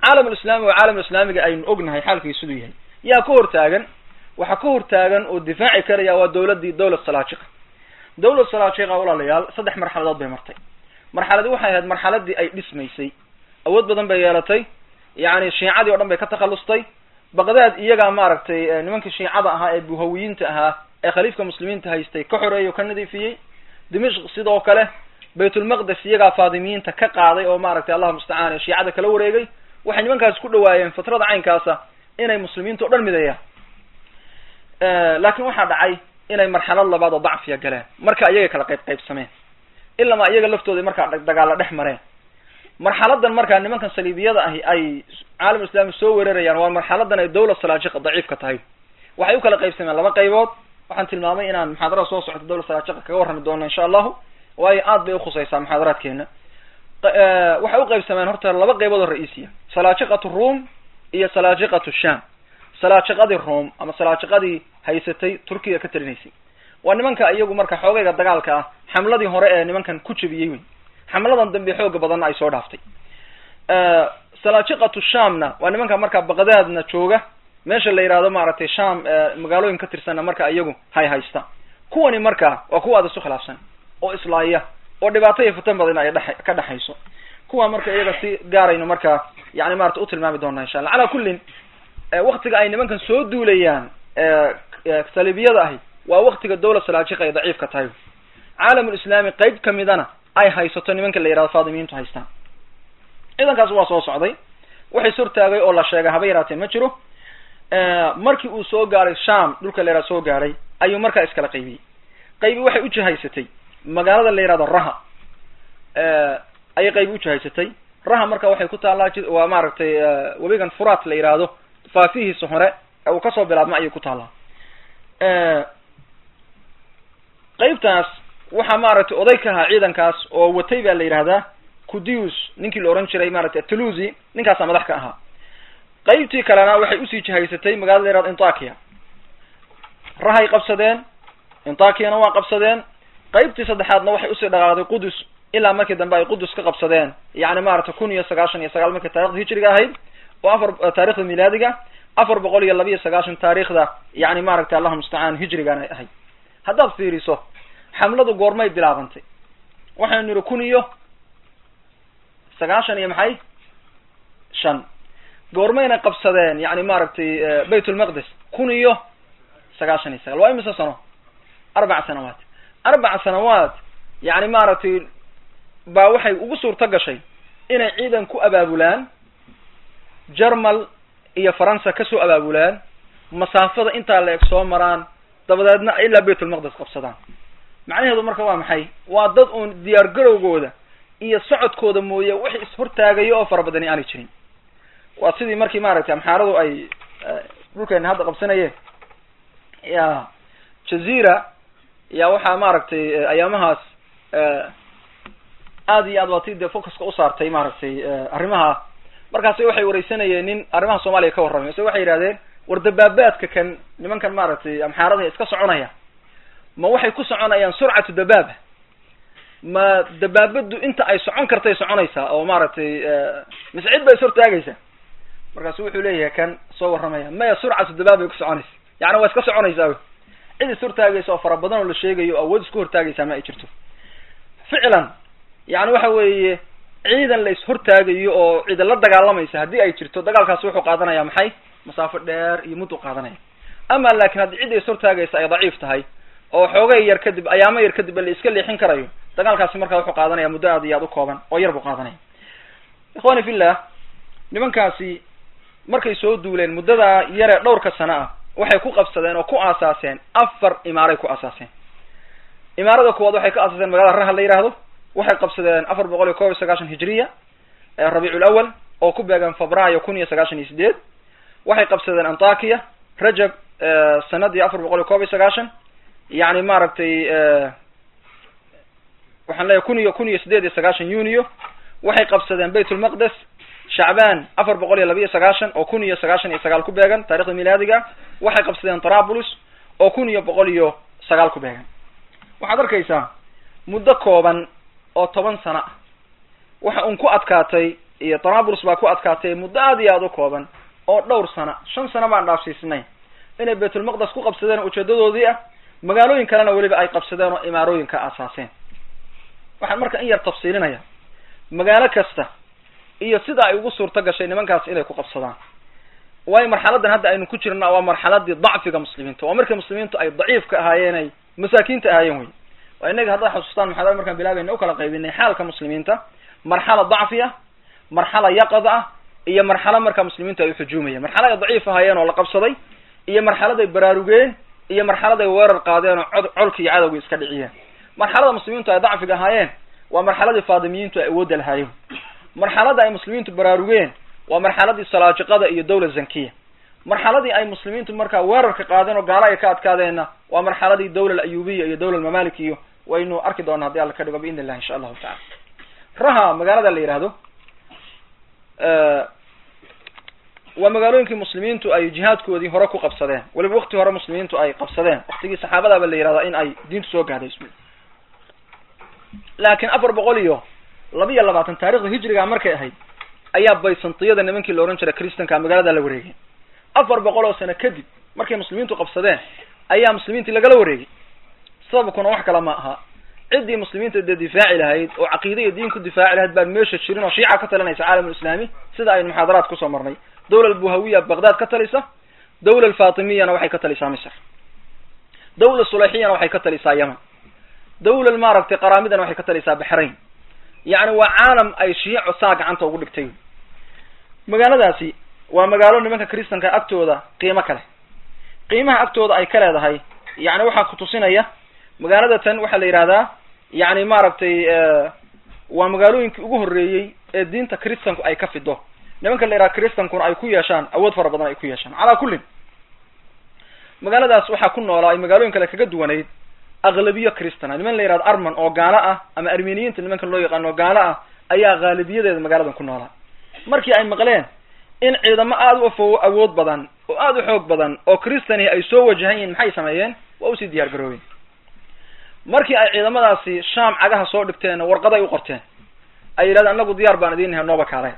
caalamulislami waa caalamulislaamiga aynu ognahay xaalkiisuduu yahay yaa ka hortaagan waxa ka hortaagan oo difaaci karaya waa dawlad salaajiqa dawlad salaajiqa walaalayaal 3 marxaladood bay martay marxaladii waxay ahayd marxaladii ay dhismaysay awood badan bay yeelatay yani shiicadii oo dhan bay ka takhalustay baqdaad iyaga maaragtay nimankii shiicada ahaa ee buhawiyiinta ahaa ee khaliifka muslimiinta haystay ka xoreeyay ka nadiifiyay dimashq sidoo kale baytul maqdis iyaga faadimiyiinta ka qaaday oo maaragtay allah musta'aan shiicada kala wareegay waxay nimankaas ku dhawaayeen fatrada caynkaasa inay muslimiintu dhan midayaan laakiin waxa dhacay inay marxalad labaad oo dacfiya galeen marka iyaga kala qaybsameen illa ma iyaga laftooda marka dagaal dhex mareen marxaladan marka nimankan saliibiyada ahi ay caalam islaami soo weerarayaan waa marxaladan ay dawlad salaajiqa daciif ka tahay waxay u kala qaybsameen laba qaybood waxaan tilmaamay inaan muxaadaro soo socoto dawlad salaajiqa kaga warrami doono insha Allah way aad bay u khusaysaa muxaadaraadkeena waxay u qaybsameen horta laba qaybood oo ra'iisiya salaajiqatu Rum iyo salaajiqatu Sham salaajiqadii Rum ama salaajiqadii haysatay Turkiga ka talinaysay waa nimanka iyagu marka xoogayga dagaalka ah xamladii hore ee nimankan ku jabiyay weyn xamladan dambe xoog badan ay soo dhaaftay salaajiqatu Shamna waa nimanka marka Baqdaadna jooga meesha la yiraahdo maaragtay Sham magaalooyin ka tirsan marka iyagu haysta kuwani marka waa kuwa aad isu khilaafsan oo islaaya oo dhibaato iyo fatan badan ay ka dhaxayso kuwa marka iyaga si gaarayno marka yani maaragtay u tilmaami doonaa insha Allah ala kullin waqtiga ay nimankan soo duulayaan salibiyada ahi waa waqtiga dawlad salaajiqa ay daciif ka tahay caalamul islaami qayb kamidana ay haysato nimanka la yiraahdo faadimiintu haystaan ciidankaas waa soo socday waxay surtaagay oo la sheegay haba yaraatee ma jiro markii uu soo gaaray Sham dhulka la yiraahdo soo gaaray ayuu marka iskala qaybiyay qaybi waxay u jihaysatay magaalada la yiraahdo Raha ay qaybi u jihaysatay Raha marka waxay ku taalaa waa maaragtay wabigan Furaat la yiraahdo faafihiisa hore oo ka soo bilaabma ayuu ku taalaa qaybtaas waxa maaragtay oday ka ahaa ciidankaas oo watay baa la yiraahdaa Kudius ninkii la oran jiray maaragtay Toulouse ninkaas madax ka ahaa qaybtii kalena waxay u sii jihaysatay magaalada la yiraahdo Antakya Rahay qabsadeen Antakyana waa qabsadeen qaybtii saddexaadna waxay u sii dhaqaaqday Qudus ilaa markii dambe ay Qudus ka qabsadeen yani maaragtay 1999 markii taariikhda hijriga ahayd oo afar taariikhda miilaadiga 492 taariikhda yani maaragtay Allah musta'aan hijrigan ahayd haddaad fiiriso xamladu goormay bilaabantay waxaan niri 1990 iyo maxay 5 goormayna qabsadeen yani maaragtay baytul maqdis 1999 waa imisa sano 4 sanawaad 4 sanawaad yani maaragtay baa waxay ugu suurta gashay inay ciidan ku abaabulaan Jarmal iyo Faransa ka soo abaabulaan masaafada inta la soo maraan dabadeedna ilaa baytul maqdis qabsadaan macnaheedu marka waa maxay waa dad oo diyaar garowgooda iyo socodkooda mooye wax is hortaagayo oo farbadani aan jirin waa sidii markii maaragtay amxaaradu ay dhulkeen hadda qabsanayeen ya jazira ya waxa maaragtay ayaamahaas aad iyo aad waatid focuska u saartay maaragtay arrimaha markaas waxay wareysanayeen nin arrimaha Soomaaliya ka warramay waxay yiraahdeen war dabaabaadka kan nimankan maaragtay amxaarada iska soconaya ma waxay ku soconayaan sur'atu dabaaba ma dabaabadu inta ay socon kartay soconaysa oo maaragtay miscid bay surtaagaysa markaas wuxuu leeyahay kan soo warramaya ma sur'atu dabaaba ku soconaysa yaani waa iska soconaysa cid surtaagaysa oo fara badan oo la sheegayo awood isku hortaagaysa ma ay jirto ficlan yaani waxa weeye ciidan la is hortaagayo oo cid la dagaalamaysa hadii ay jirto dagaalkaas wuxuu qaadanayaa maxay masaafo dheer iyo muddo qaadanaya ama laakiin hadii cid ay surtaagaysa ay daciif tahay oo xoogay yar kadib ayaamo yar kadib la iska leexin karayo dagaalkaasi markaa wuxuu qaadanayaa muddo aad iyo aad u kooban oo yar buu qaadanaya ikhwani fillah nimankaasi markay soo duuleen muddada yare dhowrka sano ah waxay ku qabsadeen oo ku aasaaseen 4 imaaray ku aasaaseen imaarada koowaad waxay ka aasaaseen magaalada Raha la yiraahdo waxay qabsadeen 491 hijriya Rabiul Awwal oo ku beegan Febraayo 1998 waxay qabsadeen Antakya Rajab sanadii 491 yani maaragtay waxaan leeyahay 1998 Yuuniyo waxay qabsadeen Baytul Maqdis Shacbaan 492 oo 1999 ku beegan taariikhda miilaadiga waxay qabsadeen Trablus oo 1909 ku beegan waxaad arkaysaa muddo kooban oo 10 sano waxa uu ku adkaatay iyo Trabulus baa ku adkaatay muddo aad iyo aad u kooban oo dhowr sano 5 sano baan dhaafsiisnay inay Baytul Maqdis ku qabsadeen ujeedadoodii ah magaalooyin kalena waliba ay qabsadeen oo imaarooyinka asaaseen waxaan marka in yar tafsiilinaya magaalo kasta iyo sida ay ugu suurta gashay nimankaas inay ku qabsadaan way marxaladan hadda aynu ku jirnaa waa marxaladii dacfiga muslimiinta oo markay muslimiintu ay daciif ka ahaayeen ay masaakiinta ahaayeen way waa inaga hadda xasuustaan maxaa markaan bilaabayna u kala qaybinay xaalka muslimiinta marxalad dacfiya marxalad yaqada iyo marxalad marka muslimiintu ay xujuumayeen marxalad daciif ahaayeen oo la qabsaday iyo marxalad ay baraarugeen iyo marxalad ay weerar qaadeen oo colkii cadawga iska dhiciyeen marxalada muslimiintu ay dacfiga ahaayeen waa marxaladii faadimiyiintu ay awood lahaayeen marxalada ay muslimiintu baraarugeen waa marxaladii salaajiqada iyo dawlad zankiya marxaladii ay muslimiintu marka weerarka qaadeen oo gaala ay ka adkaadeenna waa marxaladii dawlad ayubiya iyo dawlad mamalikiyo waynu arki doonaa hadii alla ka dhigo biidin Allah insha Allah ta'ala raha magaalada la yiraahdo waa magaalooyinkii muslimiintu ay jihaadkoodii hore ku qabsadeen waliba waqti hore muslimiintu ay qabsadeen waqtigii saxaabada la yiraahdo in ay diintu soo gaadhay laakiin 422 taariikhda hijriga markay ahayd ayaa Byzantiyada nimankii la oran jiray Kristanka magaalada la wareegay 400 sano kadib markay muslimiintu qabsadeen ayaa muslimiintii laga la wareegay sababkuna wax kala ma aha cidii muslimiinta difaaci lahayd oo aqeedo iyo diin ku difaaci lahayd baan meesha jirin oo shiica ka talanaysa caalamul islaami sida ay muhaadaraad ku soo marnay dawlad buhawiya Baghdad ka talisa dawlad Fatimiyana waxay ka talisaa Misr dawlad Sulahiyana waxay ka talisaa Yemen dawlad maaragtay qaraamidana waxay ka talisaa Bahrain يعني وعالم أي شيء عصاق عنده وقول لك تيجي مجال ذاسي ومجاله نمك كريستن كأكتو ذا قيمة كله قيمة أكتو ذا أي كله ذا هاي يعني واحد خصوصينا إياه مجال ذا تن واحد ليرادا يعني ما ربتي ومجالو إنك وجوه الرئي الدين تكريستن أي كف الدو نمك اللي را كريستن كون أي كوي عشان أود فرضنا أي كوي عشان على كل مجال ذا سوحة كنا ولا مجالو إنك لك جد ونيد أغلبية كريستنا لمن اللي يراد أرمن أو جالاء أما أرمينيين لمن كانوا يقانوا جالاء أي غالبية ذي المجال كنا ولا مركي أي مقالين إن إذا ما أدوا فو أود بدن وأدوا حق بدن أو كريستني أي سو وجهين محي سمايين وأوسي ديار جروين مركي إذا ما داسي الشام عجها صور دكتين ورقضة يقرتين أي لذا نقول ديار باندينها نوبك عليه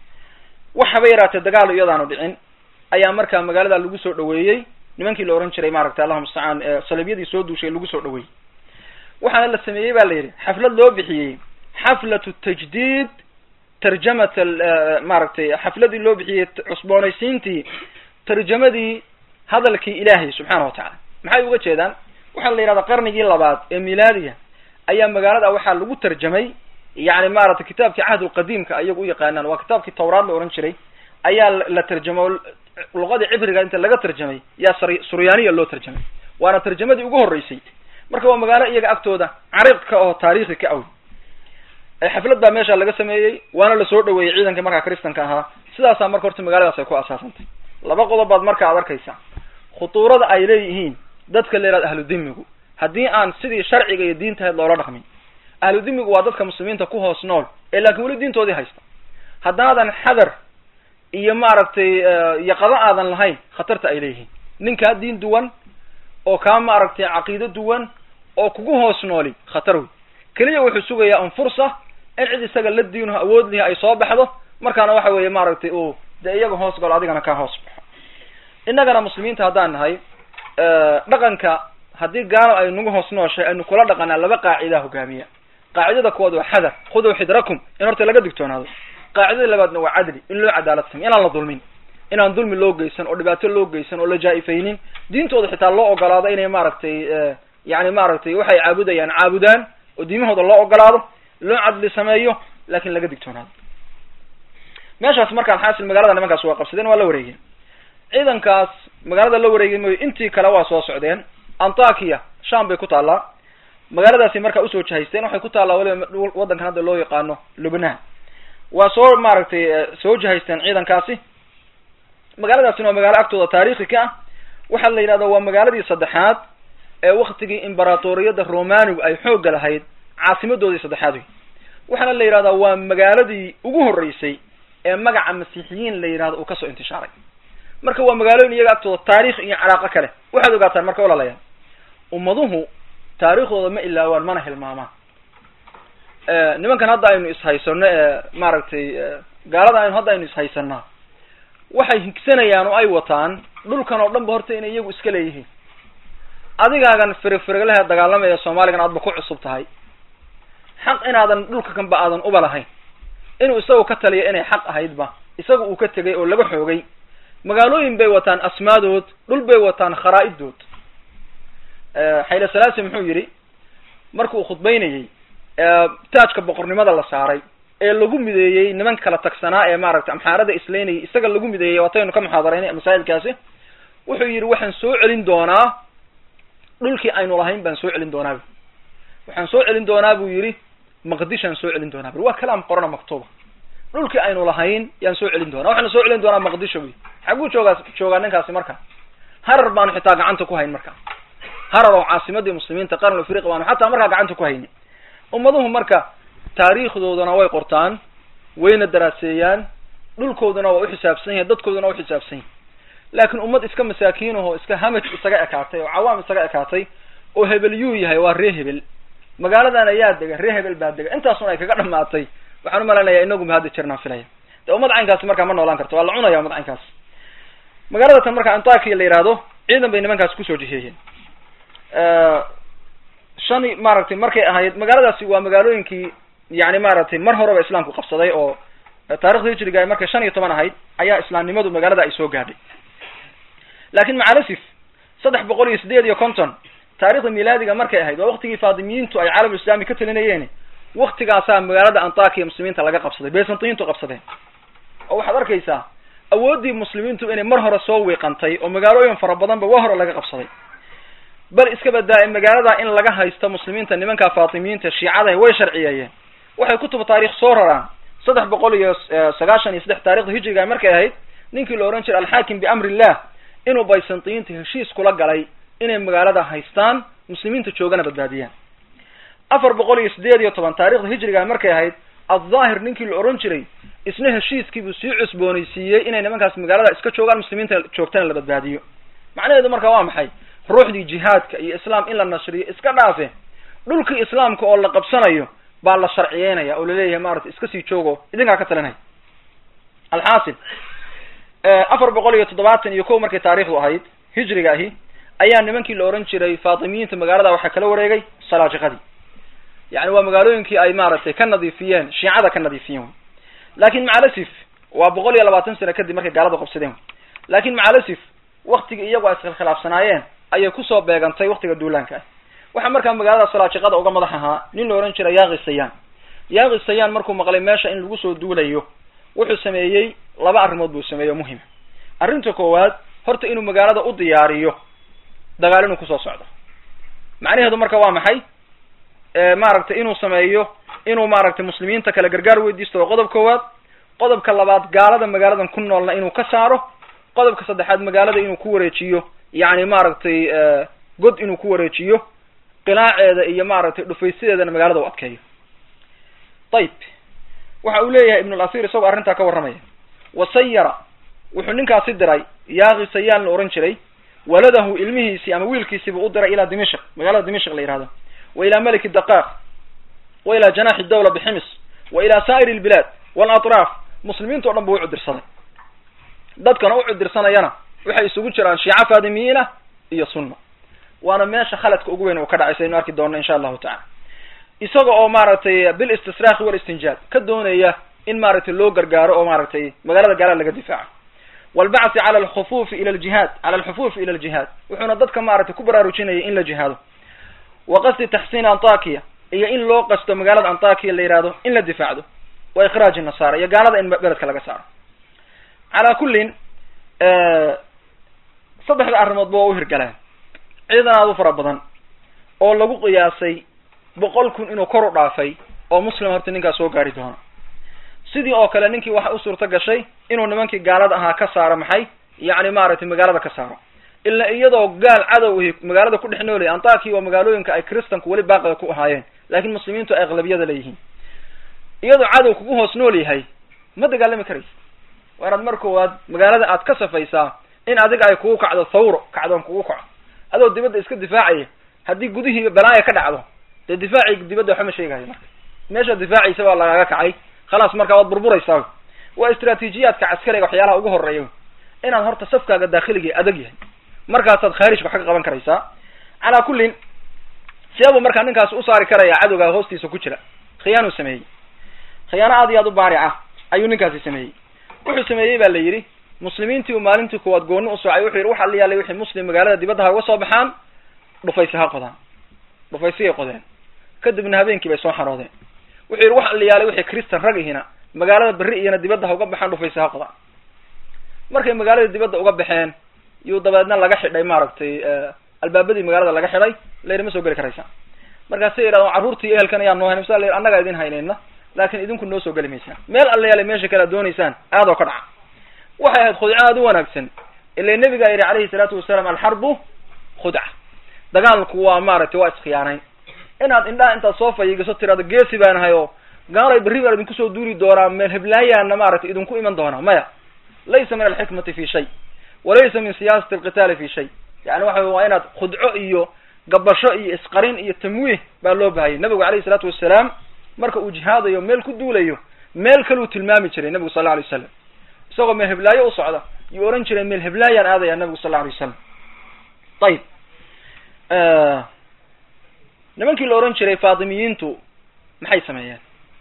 وحبيرات الدجال يضعنوا دعين أي مركا مجال ذا اللي جسور دويي nimankii la oran jiray maaragtay Allahumma musta'an salabiyadii soo duushay lagu soo dhaweey waxaana la sameeyay baa la yiri xaflad loo bixiyay xaflatu tajdid tarjamat maaragtay xafladii loo bixiyay cusboonaysiintii tarjamadii hadalkii Ilaahay subhanahu wa ta'ala maxay uga jeedaan waxa la yiraahdaa qarnigii labaad ee miilaadiga ayaa magaalada waxa lagu tarjamay yaani maaragtay kitaabkii ahdu qadiimka ayagu u yaqaanaan waa kitaabkii tawraad la oran jiray ayaa la tarjamo luqada cibriga inta laga tarjamay yaa Suryaaniya loo tarjamay waana tarjamadii ugu horeysay marka waa magaalo iyaga agtooda cariiqka oo taariikhi ka aw ay xaflad baa meesha laga sameeyay waana la soo dhaweeyay ciidanka marka Kristanka ahaa sidaas marka horta magaaladaas ay ku asaasantay laba qodob baad marka aad arkaysaa khutuurada ay leeyihiin dadka leeyahay ahlu dhimmigu hadii aan sidii sharciga iyo diinta loola dhaqmin ahlu dhimmigu waa dadka muslimiinta ku hoos nool ee laakiin wali diintoodii haysta haddaadan xadar iyo maaragtay yaqada aadan lahayn khatarta ay leeyihiin ninka diin duwan oo ka maaragtay aqeedo duwan oo kugu hoos nooli khatar weey kaliya wuxuu sugayaa in fursa in cid isaga la diino awood leh ay soo baxdo markaana waxa weeye maaragtay oo iyaga hoos gal adigana ka hoos baxo innagana muslimiinta haddaan nahay dhaqanka hadii gaalo ay nagu hoos nooshay aynu kula dhaqanaa laba qaacido hogaamiya qaacidada koowaad waa xadar khuduu hidrakum in horta laga digtoonaado قاعدة لبعضنا وعدلي إن له عدالة سمي أنا لا ظلمين إن عن ظلم اللوج جيسن أو دبعت اللوج جيسن أو لجائفين دين توضح حتى الله أقلاده إنه معركتي يعني معركتي وحي عابده يعني عابدان وديمه هذا الله أقلاده لو عدل سمايه لكن لقد دكتون هذا ماشي اسمر كان حاسل مقالة أنا ما كان سواق قصدين ولا وريجين إذا كاس مقالة لو وريجين أنتي كلاواس وصعدين أنطاكية شام بيكوت الله مقالة اسمر كأسوة شهيستين وحيكوت الله ولا وضن كان هذا اللي يقانه لبنان وصور ماركتي سوجها يستن عيدا كاسي مقالة سنو مقالة أكتوضة تاريخي كا وحال ليلة دوا مقالة دي صدحات وقتي إمبراطورية الرومان أي حوق لهايد عاصمة دو دي صدحات وحال ليلة دوا مقالة دي وقوه الرئيسي مقع المسيحيين ليلة دوا وكسو انتشاري مركا هو مقالة يجا أكتوضة تاريخ إن علاقة كله وحالو قاتل مركا ولا ليا ومضوه تاريخه ما إلا والمنح الماما niman kan hadda aynu ishaysono maaragtay gaalada aynu hadda aynu ishaysanaa waxay higsanayaan oo ay wataan dhulkan oo dhan ba horta inay iyagu iska leeyihiin adigaagan firigleha dagaalamaya Soomaaligan aad ba ku cusub tahay xaq inaadan dhulka kan ba aadan uba lahayn inuu isagu ka taliyo inay xaq ahaydba isagu uu ka tagay oo laga xoogay magaalooyin bay wataan asmaadood dhul bay wataan kharaaidood Hayla Salaasi muxuu yiri markuu khudbaynayay taajka boqornimada la saaray ee lagu mideeyay niman kala tagsanaa ee maaragtay amxaarada isleenay isaga lagu mideeyay wataynu ka muxaadaraynay masaa'ilkaasi wuxuu yiri waxaan soo celin doonaa dhulkii aynu lahayn baan soo celin doonaa waxaan soo celin doonaa buu yiri maqdishan soo celin doonaa waa kalaam qorana maktuuba dhulkii aynu lahayn yaan soo celin doonaa waxaan soo celin doonaa maqdisho xaguu joogaa ninkaasi marka harar baan xitaa gacanta ku hayn marka harar oo caasimadii muslimiinta qarn afriiqa baan xataa marka gacanta ku hayn ummaduhu marka taariikhdoodana way qortaan wayna daraaseeyaan dhulkooduna waa u xisaabsan yahay dadkooduna waa u xisaabsan yahay laakiin ummad iska masaakiin oo iska hamaj isaga ekaatay oo cawaam isaga ekaatay oo hebel yuu yahay waa ree hebel magaaladan ayaa dega ree hebel baa dega intaasuna ay kaga dhamaatay waxaan u maleynayaa inagu hadda jirnaa filaya de ummad caynkaasi markaa ma noolaan karto waa la cunaya ummad caynkaas magaalada tan marka Antakiya la yiraahdo ciidan bay nimankaas kusoo jiheeyeen shani maaragtay markay ahayd magaaladaasi waa magaalooyinkii yani maaragtay mar horeba islaamku qabsaday oo taariikhda hijriga ay markay 15 ahayd ayaa islaamnimadu magaalada ay soo gaadhay laakiin macaalasif 358 taariikhda miilaadiga markay ahayd waa waqtigii faadimiyiintu ay caalamul islaami ka talinayeen waqtigaasa magaalada Antakiya muslimiinta laga qabsaday Byzantine qabsadeen oo waxaad arkaysaa awoodii muslimiintu inay mar hore soo weeqantay oo magaalooyin fara badan ba hore laga qabsaday bal iska badaa magaalada in laga haysto muslimiinta nimanka faatimiyiinta shiicada way sharciyeeyeen waxay kutub taariikh soo raraan 393 taariikhda hijriga markay ahayd ninkii la oran jiray al-Hakim bi amrillah inuu Byzantine heshiis kula galay inay magaalada haystaan muslimiinta joogana badbaadiyaan 418 taariikhda hijriga markay ahayd al-Zahir ninkii la oran jiray isna heshiiskii buu sii cusboonaysiiyay inay nimankaas magaalada iska joogaan muslimiinta joogtana la badbaadiyo macnaheedu marka waa maxay ruuxdii jihaadka iyo islaam in la nashriyo iska dhaafe dhulkii islaamka oo la qabsanayo baa la sharciyeynaya oo la leeyahay maaragtay iska sii joogo idinka ka talinay al-Hasil 471 markay taariikhdu ahayd hijriga ahi ayaa nimankii la oran jiray faatimiyiinta magaalada waxa kala wareegay salaajiqadii yani waa magaalooyinkii ay maaragtay ka nadiifiyeen shiicada ka nadiifiyeen laakiin macaalasif waa 120 sano kadib markay gaalada qabsadeen laakiin macaalasif waqtiga iyagu ay khilaafsanaayeen ayay ku soo beegantay waqtiga duulaanka waxa markaa magaalada salaajiqada uga madax ahaa nin la oran jiray Yaaqi Sayaan markuu maqlay meesha in lagu soo duulayo wuxuu sameeyay laba arrimood buu sameeyay muhiim arrinta koowaad horta inuu magaalada u diyaariyo dagaal inuu ku soo socdo macnaheedu marka waa maxay maaragtay inuu sameeyo inuu maaragtay muslimiinta kala gargaar weydiisto qodob koowaad qodobka labaad gaalada magaaladan ku noolna inuu ka saaro qodobka saddexaad magaalada inuu ku wareejiyo yani maaragtay god inuu ku wareejiyo qilaaceeda iyo maaragtay dhufaysideedana magaalada u adkeeyo طيب waxa uu leeyahay ibn al-Asir isagoo arrinta ka waramaya wasayara wuxuu ninkaasi diray Yaaqi Sayaan la oran jiray waladahu ilmihiisi ama wiilkiisiba u diray ila Dimashq magaalada Dimashq la yiraahdo wa ila malik ad-Daqaq wa ila janaax ad-dawla bihims wa ila sa'ir al-bilad wal atraf muslimiintu dhan buu u dirsaday dadkana u dirsanayana waxay isugu jiraan shiica faadimiina iyo sunna waana meesha khaladka ugu weyn oo ka dhacay saynu arki doonno insha Allah ta'ala isaga oo maaragtay bil istisraaq wal istinjaad ka doonaya in maaragtay loo gargaaro oo maaragtay magaalada gaala laga difaaco wal ba'th ala al khufuf ila al jihad ala al hufuf ila al jihad wuxuna dadka maaragtay ku baraarujinaya in la jihaado wa qasdi tahsin Antakiya iyo in loo qasto magaalada Antakiya la yiraahdo in la difaacdo wa ikhraaj an-nasara iyo gaalada in beledka laga saaro ala kullin saddexda arrimood boo u hirgaleen ciidan aad u fara badan oo lagu qiyaasay 100,000 inuu kor u dhaafay oo muslim horta ninkaas soo gaari doono sidii oo kale ninkii waxa u suurta gashay inuu nimankii gaalada ahaa ka saaro maxay yaani maaragtay magaalada ka saaro illa iyadoo gaal cadow magaalada ku dhixnoolay Antakiya waa magaalooyinka ay kristanku wali baaqada ku ahaayeen laakiin muslimiintu ay aqlabiyada leeyihiin iyadoo cadow kugu hoos nool yahay ma dagaalami karaysid waad markoowaad magaalada aad ka safaysaa in adiga ay kugu kacdo thawro kacdoon kugu kaco adoo dibadda iska difaacay hadii gudihii balaaya ka dhacdo difaaci dibadda waxa ma sheegayo marka meesha difaaciisa waa laga kacay خلاص marka wad burburaysaa waa istiraatiijiyaadka caskariga waxyaalaha ugu horeeya inaad horta safkaaga daakhiliga adag yahay markaasaad khaarijka wax ka qaban karaysaa calaa kullin siyabu markaa ninkaas u saari karaya cadowga hoostiisa ku jira khiyaanu sameeyey khiyaano aad iyo aad u baarica ayuu ninkaasi sameeyey wuxuu sameeyey baa la yidhi muslimiintii uu maalintii kuwaad gooni u soocay wuxuu yidhi waxa la yaalay wixii muslim magaalada dibadda ha uga soo baxaan dhufaysi ha qodaan dhufaysiyay qodeen kadibna habeenkii bay soo xaroodeen wuxuu yidhi waxa la yaalay wixii kristan rag ihina magaalada berri iyana dibadda ha uga baxaan dhufaysi ha qodaan markay magaalada dibadda uga baxeen yuu dabeedna laga xidhay maaragtay albaabadii magaalada laga xidhay la yidhi ma soo geli karaysaa markaasay yidhahdeen carruurtii ehelkan ayaa noo hayn masa la yidhi annagaa idin haynayna laakin idinku noo soo geli maysaan meel alla yaalay meesha kale ad doonaysaan aadoo ka dhaca waxay ahayd khudco aad u wanaagsan ila nabigaa yidhi calayhi salaatu wasalaam alxarbu khudca dagaalku waa maaragtay waa iskhiyaanayn inaad indhaha intaad soo fayigiso tirado geesi baan ahay oo gaalay berri baan idinku soo duuri doonaa meel heblaayaana maaragtay idinku iman doonaa maya laysa min alxikmati fi shay walaysa min siyaasati alqitaali fi shay yani waxa waa inaad khudco iyo gabasho iyo isqarin iyo tamwiih baa loo bahayay nabigu calayhi salaatu wasalaam marka uu jihaadayo meel ku duulayo meel kaluu tilmaami jiray nabigu sal alla alay wasalam isagoo meel heblaayo u socda yuu ohan jiray meel heblaayaan aadaya nabigu sal alla alay wasalam ayib nimankii la ohan jiray faatimiyiintu maxay sameeyeen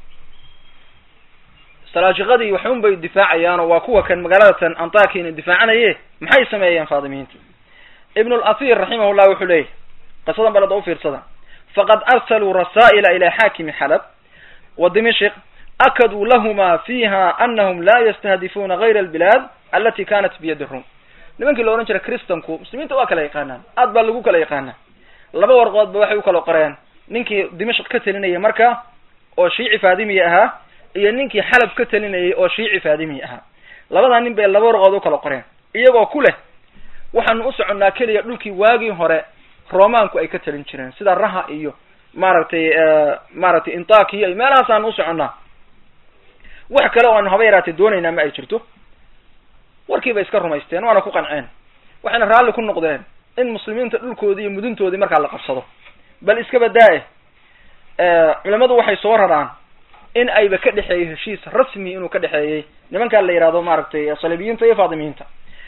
salaajiqadii waxun bay difaacayaan oo waa kuwa kan magaaladatan antakiina difaacanaye maxay sameeyeen faatimiyiintu ibn al-athir raximahullah wuxuu leeyahy qisadan balada u fiirsada faqad arsaluu rasaa'ila ila xaakimi xalab wa dimashq akaduu lahuma fiha anahum la yastahdifuna gayra albilad alati kanat biyadi rum nimankii la ohan jiray kristanku muslimiinta waa kala yaqaanaan aad baa lagu kala yaqaanaa laba warqood ba waxay u kala qoreen ninkii dimashq ka talinayay marka oo shiici faadimiya ahaa iyo ninkii xalab ka talinayay oo shiici faadimiya ahaa labadaa nin bay laba warqood u kala qoreen iyagoo ku leh waxaanu u soconnaa keliya dhulkii waagii hore romaanku ay ka talin jireen sida raha iyo maaragtay intakiya iyo meelahaasaanu u soconnaa wax kale oo aanu haba yaraatay doonaynaa ma ay jirto warkii bay iska rumaysteen waana ku qanceen waxayna raalli ku noqdeen in muslimiinta dhulkoodii iyo muduntoodii markaa la qabsado bal iska badaa-e culamadu waxay soo raraan in ayba ka dhexeeyey heshiis rasmi inuu ka dhexeeyey nimankaa la yihahdo maaragtay saliibiyiinta iyo faatimiyiinta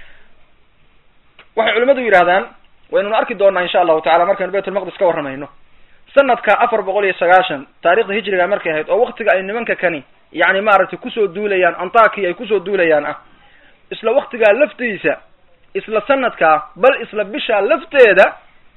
waxay culimadu yidhahdaan waynuna arki doonaa insha allahu tacala markaynu baytulmaqdis ka warramayno sanadka 450 taarikhda hijriga markay ahayd oo waktiga ay nimanka kani yani maaragtay kusoo duulayaan antaki ay kusoo duulayaan ah isla waktigaa laftiisa isla sanadkaa bal isla bishaa lafteeda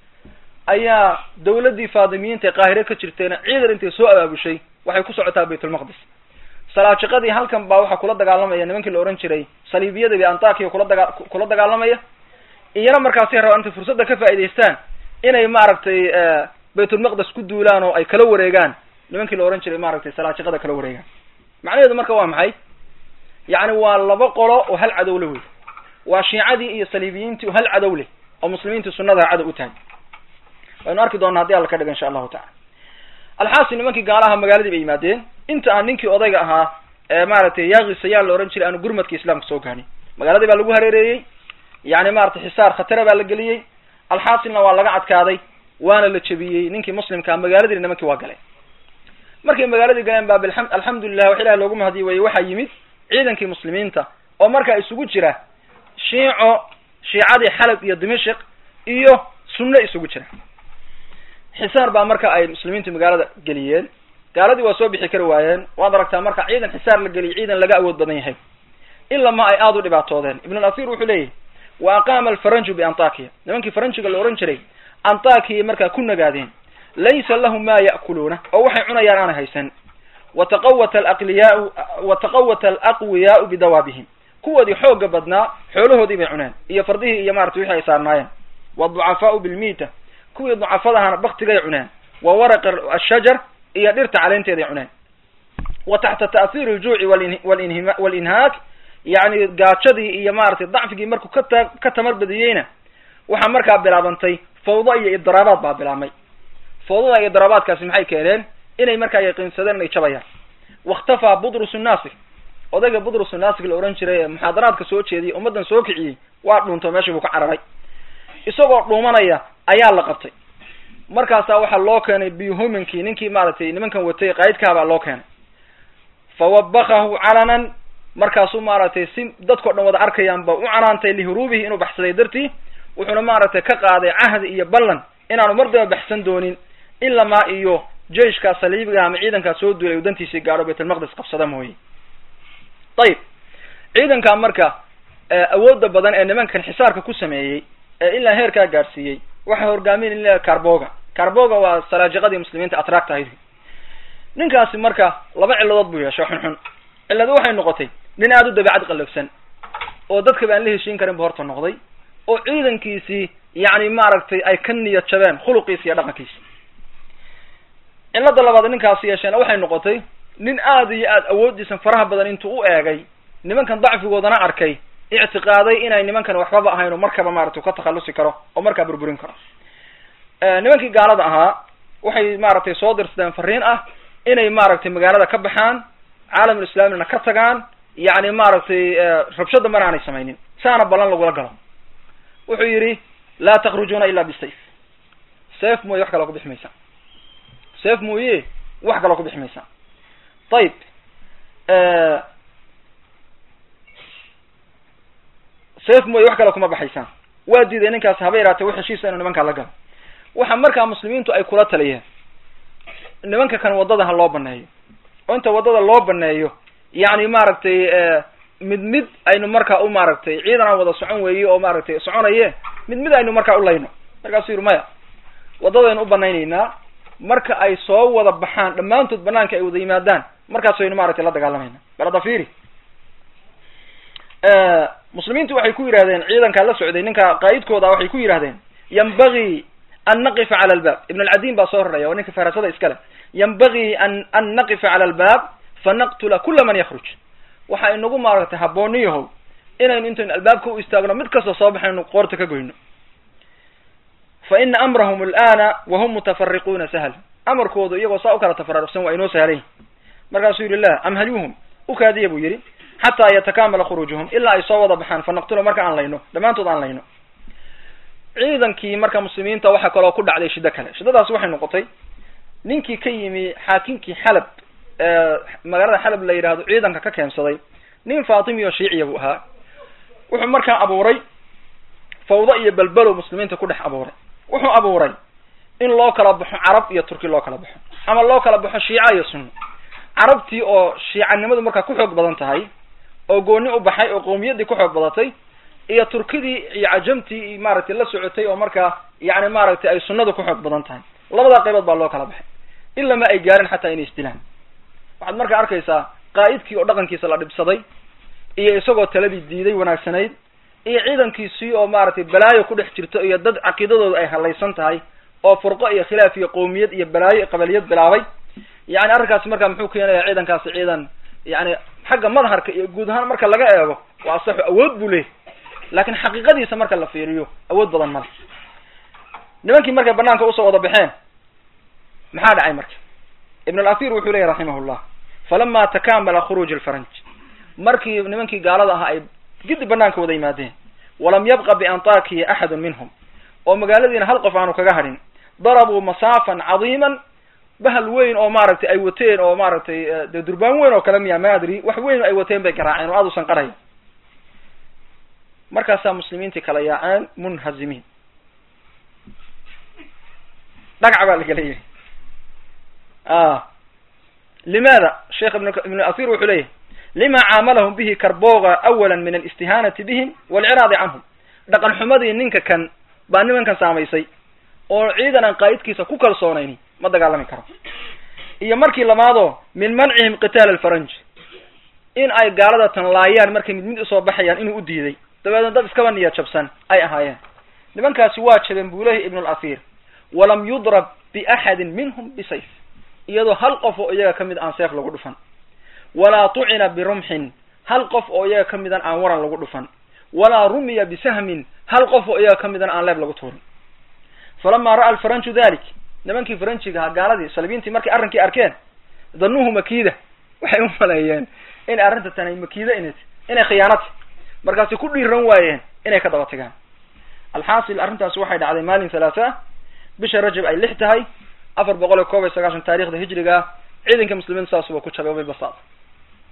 ayaa dawladdii faatimiyiinta ee qaahire ka jirteena ciidan intay soo abaabushay waxay ku socotaa baytulmaqdis salaajiqadii halkan baa waxaa kula dagaalamaya nimankii la ohan jiray saliibiyada bay antakiya kula dagaalamaya iyana markaasay rabaan intay fursadda ka faa'idaystaan inay maaragtay baytulmaqdis ku duulaan oo ay kala wareegaan nimankii la ohan jiray maaragtay salaajiqada kala wareegaan macnaheedu marka waa maxay yacni waa laba qolo oo hal cadow le wey waa shiicadii iyo saliibiyiintii oo hal cadow leh oo muslimiintii sunnada cadow u tahay waynu arki doonaa hadii alla ka dhiga insha allahu tacala alxaasil nimankii gaalaha magaaladii bay yimaadeen inta aan ninkii odayga ahaa ee maaragtay yaaqisayaan la ohan jiray aanu gurmadka islaamka soo gaanin magaaladii baa lagu hareereeyey yani maaragtay xisaar khatara baa la geliyey alxaasilna waa laga adkaaday waana la jebiyey ninkii muslimkaa magaaladiina nimankii waa galeen markay magaaladii galeen baa alxamdulilah wax ilahi loogu mahadiy weye waxaa yimid ciidankii muslimiinta oo markaa isugu jira shiicadii xalab iyo dimashq iyo sunno isugu jira xisaar baa marka ay muslimiintu magaalada geliyeen gaaladii waa soo bixi kari waayeen waad aragtaa marka ciidan xisaar la geliyay ciidan laga awood badan yahay ilaa ma ay aada u dhibaatoodeen ibn al-athir wuxuu leeyahy wa aqaama alfaranju biantakiya nimankii faranjiga la ohan jiray antakiya markaa ku nagaadeen laysa lahum ma ya'kuluuna oo waxay cunayaan aanay haysan wataqawata alaqwiyaau bidawaabihim kuwoodii xooga badnaa xoolahoodii bay cuneen iyo fardihii iyo maratay wixii ay saarnaayeen waducafaau bilmiita kuwii ducafadahana baktigay cuneen wa waraq ashajar iyo dhirta caleenteeday cuneen wa taxta ta'hiiri aljuuci walinhaak yani gaajadii iyo maaragtay dacfigii markuu ka tamar badiyeyna waxaa markaa bilaabantay fawdo iyo idiraabaad baa bilaabmay fawdada iyo idiraabaadkaasi maxay keeneen inay markaa yaqiinsadeen inay jabayaan wakhtafaa budrus naasik odayga budrus naasik la ohan jiray ee muxaadaraadka soo jeediyay ummaddan soo kiciyey waa dhuunto meeshii buu ka cararay isagoo dhuumanaya ayaa la qabtay markaasaa waxaa loo keenay biyuhuminkii ninkii maaragtay nimankan watay qaydkaabaa loo keenay fawabakahu calanan markaasuu maaragtay si dadkao dhan wada arkayaanba u canaantay lihuruubihi inuu baxsaday dartii wuxuuna maaragtay ka qaaday cahdi iyo ballan inaanu mardaba baxsan doonin ilamaa iyo jeyshkaa saliibiga ama ciidankaa soo duulay uu dantiisii gaadho baytulmaqdis qabsada mooye. ayib ciidankaa marka awoodda badan ee nimankan xisaarka ku sameeyey ee ilaa heerkaa gaadhsiiyey waxay hogaaminaya carboga waa salaajiqadii muslimiinta atract ahayd. ninkaasi marka laba ciladood buu yeeshay xunxun. cilladu waxay noqotay nin aada u dabeecad qallafsan oo dadkaba aan la heshiin karin bu horta noqday oo ciidankiisii yani maaragtay ay ka niyad jabeen khuluqiisi iyo dhaqankiisi. cilada labaad ninkaasi yeesheena waxay noqotay nin aada iyo aada awoodiisan faraha badan intuu u eegay nimankan dacfigoodana arkay ictiqaaday inay nimankan waxbaba ahayn oo markaba maaragtay ka takhalusi karo oo markaa burburin karo. nimankii gaalada ahaa waxay maaragtay soo dirsadeen fariin ah inay maaragtay magaalada ka baxaan caalamul islaamina ka tagaan yani maaragtay rabsho dambana aanay samaynin saana ballan lagula galo. wuxuu yidhi laa takrujuna ila bisayf, seef mooye wax kaloo ku bixi maysa, seef mooye wax kaloo ku bixi maysa. ayib seef mooye wax kaloo kuma baxaysaan. waa diiday ninkaas haba yaraatee wax heshiisa inuu nimankaa la galo. waxa markaa muslimiintu ay kula taliyeen nimanka kan waddada ha loo baneeyo oo inta waddada loo baneeyo yani maaragtay mid aynu markaa u maaragtay ciidan aan wada socon weeye oo maaragtay soconaye mid aynu markaa u layno. markaasuu yidhi maya, waddadaynu u banaynaynaa marka ay soo wada baxaan dhammaantood banaanka ay wada yimaadaan markaas waynu maaragtay la dagaalamayna. balada fiiri muslimiintu waxay ku yidhahdeen ciidankaa la socday ninka qaa'idkooda waxay ku yidhahdeen yanbagii an naqifa cala albaab. ibn alcadiin baa soo raraya oo ninka farasada iskale. yanbagii an naqifa cala albaab fanaqtula kula man yakruj. waxa inagu maaragtay habbooniyahow inaynu intaynu albaabka u istaagno mid kastoo soo baxaynu qoorta ka goyno. fa ina amrahum alana wahum mutafariquuna sahl. amarkoodu iyagoo saa u kala tafaruqsan waa inoo sahlayn. markaasuu yidhi la amhalyuhum ukaadiya buu yidhi xataa yatakamala khuruujuhum ilaa ay soo wada baxaan fanaqtula marka aan layno dhammaantood aan layno. ciidankii marka muslimiinta waxaa kaloo ku dhacday shiddo kale. shiddadaas waxay noqotay ninkii ka yimi xaakinkii xalab magaalada xalab la yidhaahdo ciidanka ka keensaday nin faatimi oo shiiciya buu ahaa. wuxuu markaa abuuray fawdo iyo balbalow muslimiinta ku dhex abuuray. wuxuu abuuray in loo kala baxo carab iyo turki loo kala baxo ama loo kala baxo shiica iyo sunna. carabtii oo shiicanimadu markaa ku xoog badan tahay oo gooni u baxay oo qowmiyaddii ku xoog badatay iyo turkidii iyo cajamtii maaragtay la socotay oo markaa yani maaragtay ay sunnadu ku xoog badan tahay. labadaa qaybood baa loo kala baxay ilaa ma ay gaarin xataa inay isdilaan. waxaad markaa arkaysaa qaa'idkii oo dhaqankiisa la dhibsaday iyo isagoo taladii diiday wanaagsanayd iyo ciidankiisii oo maaragtay balaayo ku dhex jirto iyo dad caqiidadooda ay halaysan tahay oo furqo iyo khilaaf iyo qowmiyad iyo balaayo iyo qabaliyad bilaabay. yani arrinkaasi markaa muxuu keenayaa ciidankaasi ciidan yani xagga madharka iyo guud ahaan marka laga eego waa saxo awood buu leeyahy laakin xaqiiqadiisa marka la fiiriyo awood badan male. nimankii markay banaanka usoo wada baxeen maxaa dhacay marka? ibn al-athir wuxuu leeyahy raximahullah falama takamala khuruuj alfaranj, markii nimankii gaalada ahaa ay gidi banaanka wada yimaadeen walam yabqa biantakiya axadu minhum oo magaaladiina hal qof aanu kaga hadhin darabuu masaafan cadiiman bahal weyn oo maaragtay ay wateen oo maaragtay de durbaan weyn oo kale miya ma adri wax weyn ay wateen bay garaaceen oo aad usan qarayn. markaasaa muslimiintii kala yaaceen munhazimiin. dhagac baa laga leeyahay. limaada sheekh ibn athir wuxuu leeyahay lima caamalahum bihi carboga awala min alistihanati bihim walciraadi canhum. dhaqan xumadii ninka kan baa nimankan saamaysay oo ciidan aan qaa'idkiisa ku kalsoonayni ma dagaalami karo. iyo markii lamaadoo min mancihim qitaal alfaranj, in ay gaalada tan laayaan markay mid mid usoo baxayaan inuu u diiday dabeedna dad iskaba niyad jabsan ay ahaayeen. nimankaasi waa jabeen buu leeyahy ibn al-athir walam yudrab biaxadin minhum bisayf, iyadoo hal qof oo iyaga kamid aan seef lagu dhufan, walaa tucina birumxin, hal qof oo iyaga kamidan aan waran lagu dhufan, walaa rumiya bisahmin, hal qof oo iyaga kamidan aan leeb lagu tuurin. falama ra'a alfaranju dalik, nimankii faranjiga ahaa gaaladii salibiintii markay arrinkii arkeen danuuhu makiida, waxay u maleeyeen in arrinta tanay makiida inay khiyaanata, markaasi ku dhiiran waayeen inay ka daba tagaan. alxaasil arrintaasi waxay dhacday maalin halaasa bisha rajab ay 6 tahay 491 taariikhda hijriga. ciidanka muslimiinta saasuba ku jabay basaad.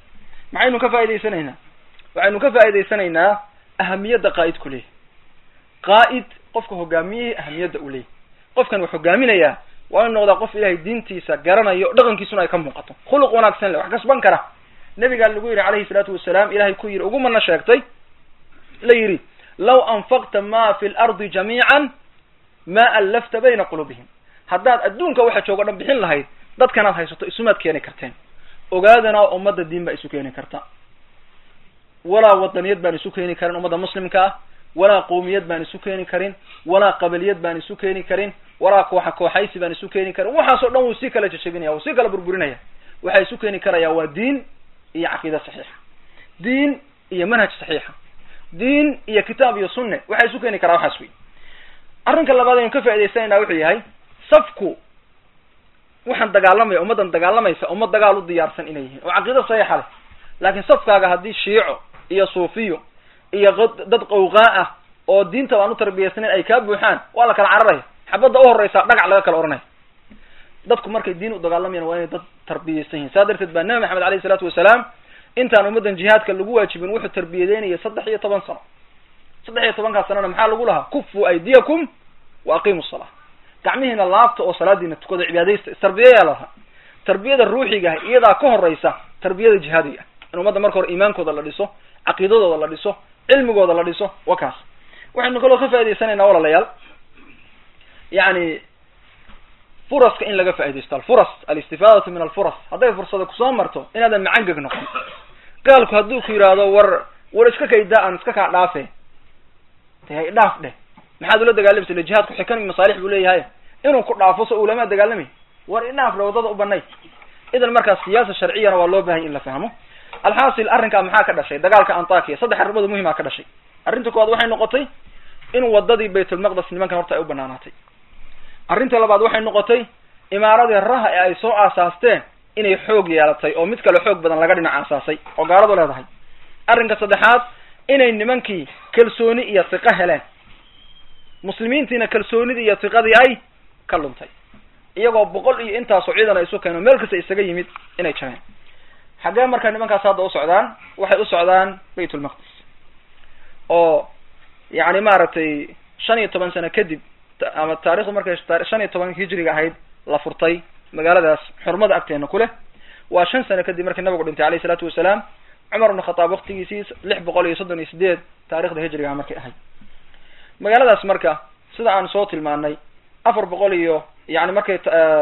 maxaynu ka faa'iidaysanaynaa waxaynu ka faa'iidaysanaynaa ahamiyadda qaa'idku leeyahy qaa'id qofka hogaamiyey ahamiyadda u leeyahy qofkan wax hogaaminayaa waa inu noqdaa qof ilaahay diintiisa garanayo dhaqankiisuna ay ka muuqato khuluq wanaagsan leh wax kasban kara nabigaa lagu yidhi calayhi salaatu wasalaam ilahay ku yidhi ugu mana sheegtay la yidhi law anfaqta ma fi lardi jamiican ma allafta bayna qulubihim haddaad adduunka waxa joogo dhan bixin lahayd dadkanaad haysato isumaad keeni karteen ogaadana ummadda diin baa isu keeni karta walaa wadaniyad baan isu keeni karin ummadda muslimka ah walaa qowmiyad baan isu keeni karin walaa qabaliyad baan isu keeni karin walaa kooxaysi baan isu keeni karin waxaasoo dhan wuu sii kala jajabinaya wuu sii kala burburinaya waxaa isu keeni karaya waa diin iyo caqiida saxiixa diin iyo manhaj saxiixa diin iyo kitaab iyo sunne waxaa isu keeni karaa waxaas wey arrinka labaad aynu ka faa'iidaysanayna wuxuu yahay safku waxaan dagaalamaya ummaddan dagaalamaysa ummad dagaal u diyaarsan inay yihiin oo caqiida saxiixa leh laakiin safkaaga haddii shiico iyo suufiyo iyo dad qawqaa ah oo diinta aan u tarbiyaysnayn ay kaa buuxaan waa la kala cararaya xabadda u horreysa dhagac laga kala oranaya dadku markay diin u dagaalamayaan waa inay dad tarbiyaysan yihin saa darteed baa nabi maxamed alayhi salaatu wasalaam intaan ummaddan jihaadka lagu waajibin wuxuu tarbiyadeynaya 13 sano 13 sanana maxaa lagu lahaa kufu aydiyakum wa aqimu salaa gacmihiina laabta oo salaadiina tukada cibaadaysta tarbiyayaa lahaa tarbiyada ruuxiga ah iyadaa ka horeysa tarbiyada jihaadiga in ummadda marka hore iimaankooda la dhiso caqiidadooda la dhiso cilmigooda la dhiso wakaas waxaynu kaloo ka faa'iidaysanaynaa walaalayaal yani furaska in laga faa'iidaysto alfuras alistifaadatu min alfuras hadday fursada kusoo marto inaadan macangeg noqon gaalku hadduu ku yidhaahdo war iska kaydaa aan iska kaa dhaafe de dhaaf dheh maxaad ula dagaalamaysa ila jihaadku xikan iyo masaalix buu leeyahay inuu ku dhaafo so ulama dagaalamay war inaaf le wadada u banay idan markaas siyaasa sharciyana waa loo baahan in la fahmo alxaasil arrinkaa maxaa ka dhashay dagaalka antakiya 3 arrimood muhiima ka dhashay arrinta koowaad waxay noqotay in wadadii baytulmaqdis nimankan horta ay u banaanaatay arrinta labaad waxay noqotay imaaradii raha ee ay soo aasaasteen inay xoog yeelatay oo mid kale xoog badan laga dhinac aasaasay oo gaaladu leedahay arrinka saddexaad inay nimankii kalsooni iyo thiqo heleen muslimiintiina kalsoonidii iyo thiqadii ay ka luntay iyagoo 100 iyo intaasoo ciidan ay isu keeno meel kasta isaga yimid inay jabeen xaggee markaa nimankaas hadda u socdaan waxay u socdaan baytulmaqdis oo yani maaragtay 15 sano kadib ama taariikhdu markay 15 hijriga ahayd la furtay magaaladaas xurmada agteena ku leh waa 5 sano kadib markii nabigu dhintay alayhi salaatu wasalaam cumar ibn khataab waqtigiisii 638 taariikhda hijriga markay ahayd magaaladaas marka sida aan soo tilmaanay 400 iyo yani markay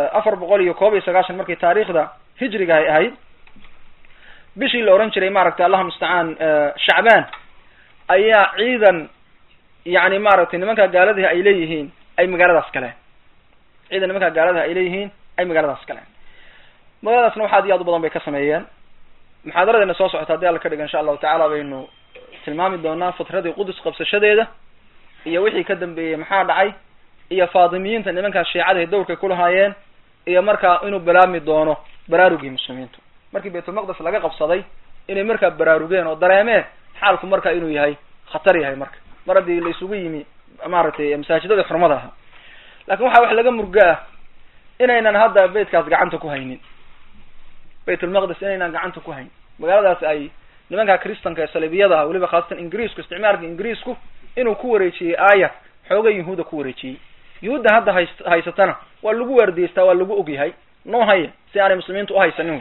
491 markay taariikhda hijriga ay ahayd bishii la oran jiray maaragtay allah musta'an shacbaan ayaa ciidan yani maaragtay nimanka gaalada ay leeyihiin ay magaaladaas galeen ciidan nimanka gaalada ay leeyihiin ay magaaladaas galeen magaaladaasna waxa aad u badan bay ka sameeyeen muxaadaradeena soo socota hadii alla ka dhigo insha Allah ta'ala baynu tilmaami doonaa fatradii qudus qabsashadeeda iyo wixii ka dambeeyay maxaa dhacay iyo faadimiyiinta nimanka shiicada ay dowrka ku lahaayeen iyo markaa inuu balaami doono baraarugii muslimiintu markii baytulmaqdis laga qabsaday inay markaa baraarugeen oo dareemeen xaalku markaa inuu yahay khatar yahay marka mar haddii la isugu yimi maaragtay masaajidada xurmada ah laakiin waxa wax laga murgaa inaynan hadda beedkaas gacanta ku haynin baytulmaqdis inaynan gacanta ku hayn magaaladaas ay nimanka kristanka ee salibiyada ah waliba khaasatan ingiriisku isticmaalka ingiriisku inuu ku wareejiyay aayad xooga yuhuuda ku wareejiyay yuhuuda hadda haysatana waa lagu waardiyeystaa waa lagu ogyahay noo haya si aanay muslimiintu u haysanin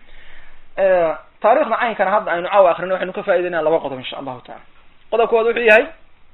taariikhda caynkana hadda aynu caawa akhrino waxaynu ka faa'iideynaa 2 qodob insha Allah ta'ala qodobkooda wuxuu yahay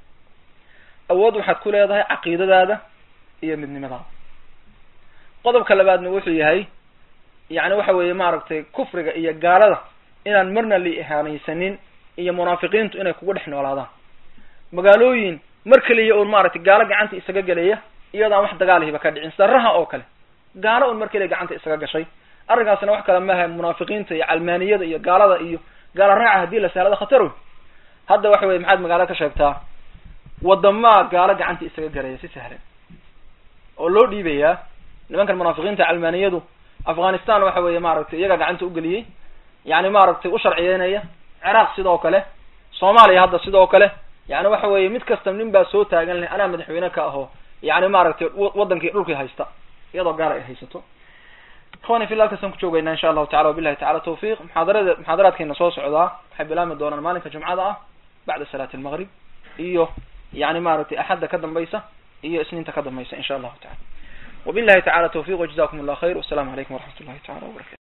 awood waxaad ku leedahay caqiidadaada iyo midnimadaada qodobka labaadna wuxuu yahay yani waxa weeye maaragtay kufriga iyo gaalada inaan marna la ihaanaysanin iyo munaafiqiintu inay kugu dhex noolaadaan magaalooyin mar kaliya oo maaragtay gaalo gacanta isaga galaya iyadoo wax dagaalihiba ka dhicin sarraha oo kale gaalo oo mar kaliya gacanta isaga gashay arrinkaasna wax kale ma aha munaafiqiinta iyo calmaaniyada iyo gaalada iyo gaala raaca hadii la saarada khatar hadda waxa weeye maxaad magaalada ka sheegtaa wadama gaalo gacanta isaga galaya si sahlan oo loo dhiibaya nimankan munaafiqiinta calmaaniyadu afghanistan waxa weeye maaragtay iyaga gacanta u galiyay yani maaragtay u sharciyeynaya ciraaq sidoo kale Soomaaliya hadda sidoo kale yani waxa weeye mid kasta nin baa soo taagan leh ana madaxweyne ka aho yani maaragtay wadankii dhulkii haysta iyadoo gaar ay haysato اخواني في الله كسان كجوغينا ان شاء الله تعالى وبالله تعالى توفيق. محاضراتكينا soo socdaa waxay bilaami doonaan maalinka jumcada ah bacda salaat al-maghrib iyo yani maaragtay axadda ka dambaysa iyo isniinta ka dambaysa in sha Allah ta'ala. وبالله تعالى توفيق وجزاكم الله خير والسلام عليكم ورحمة الله تعالى وبركاته.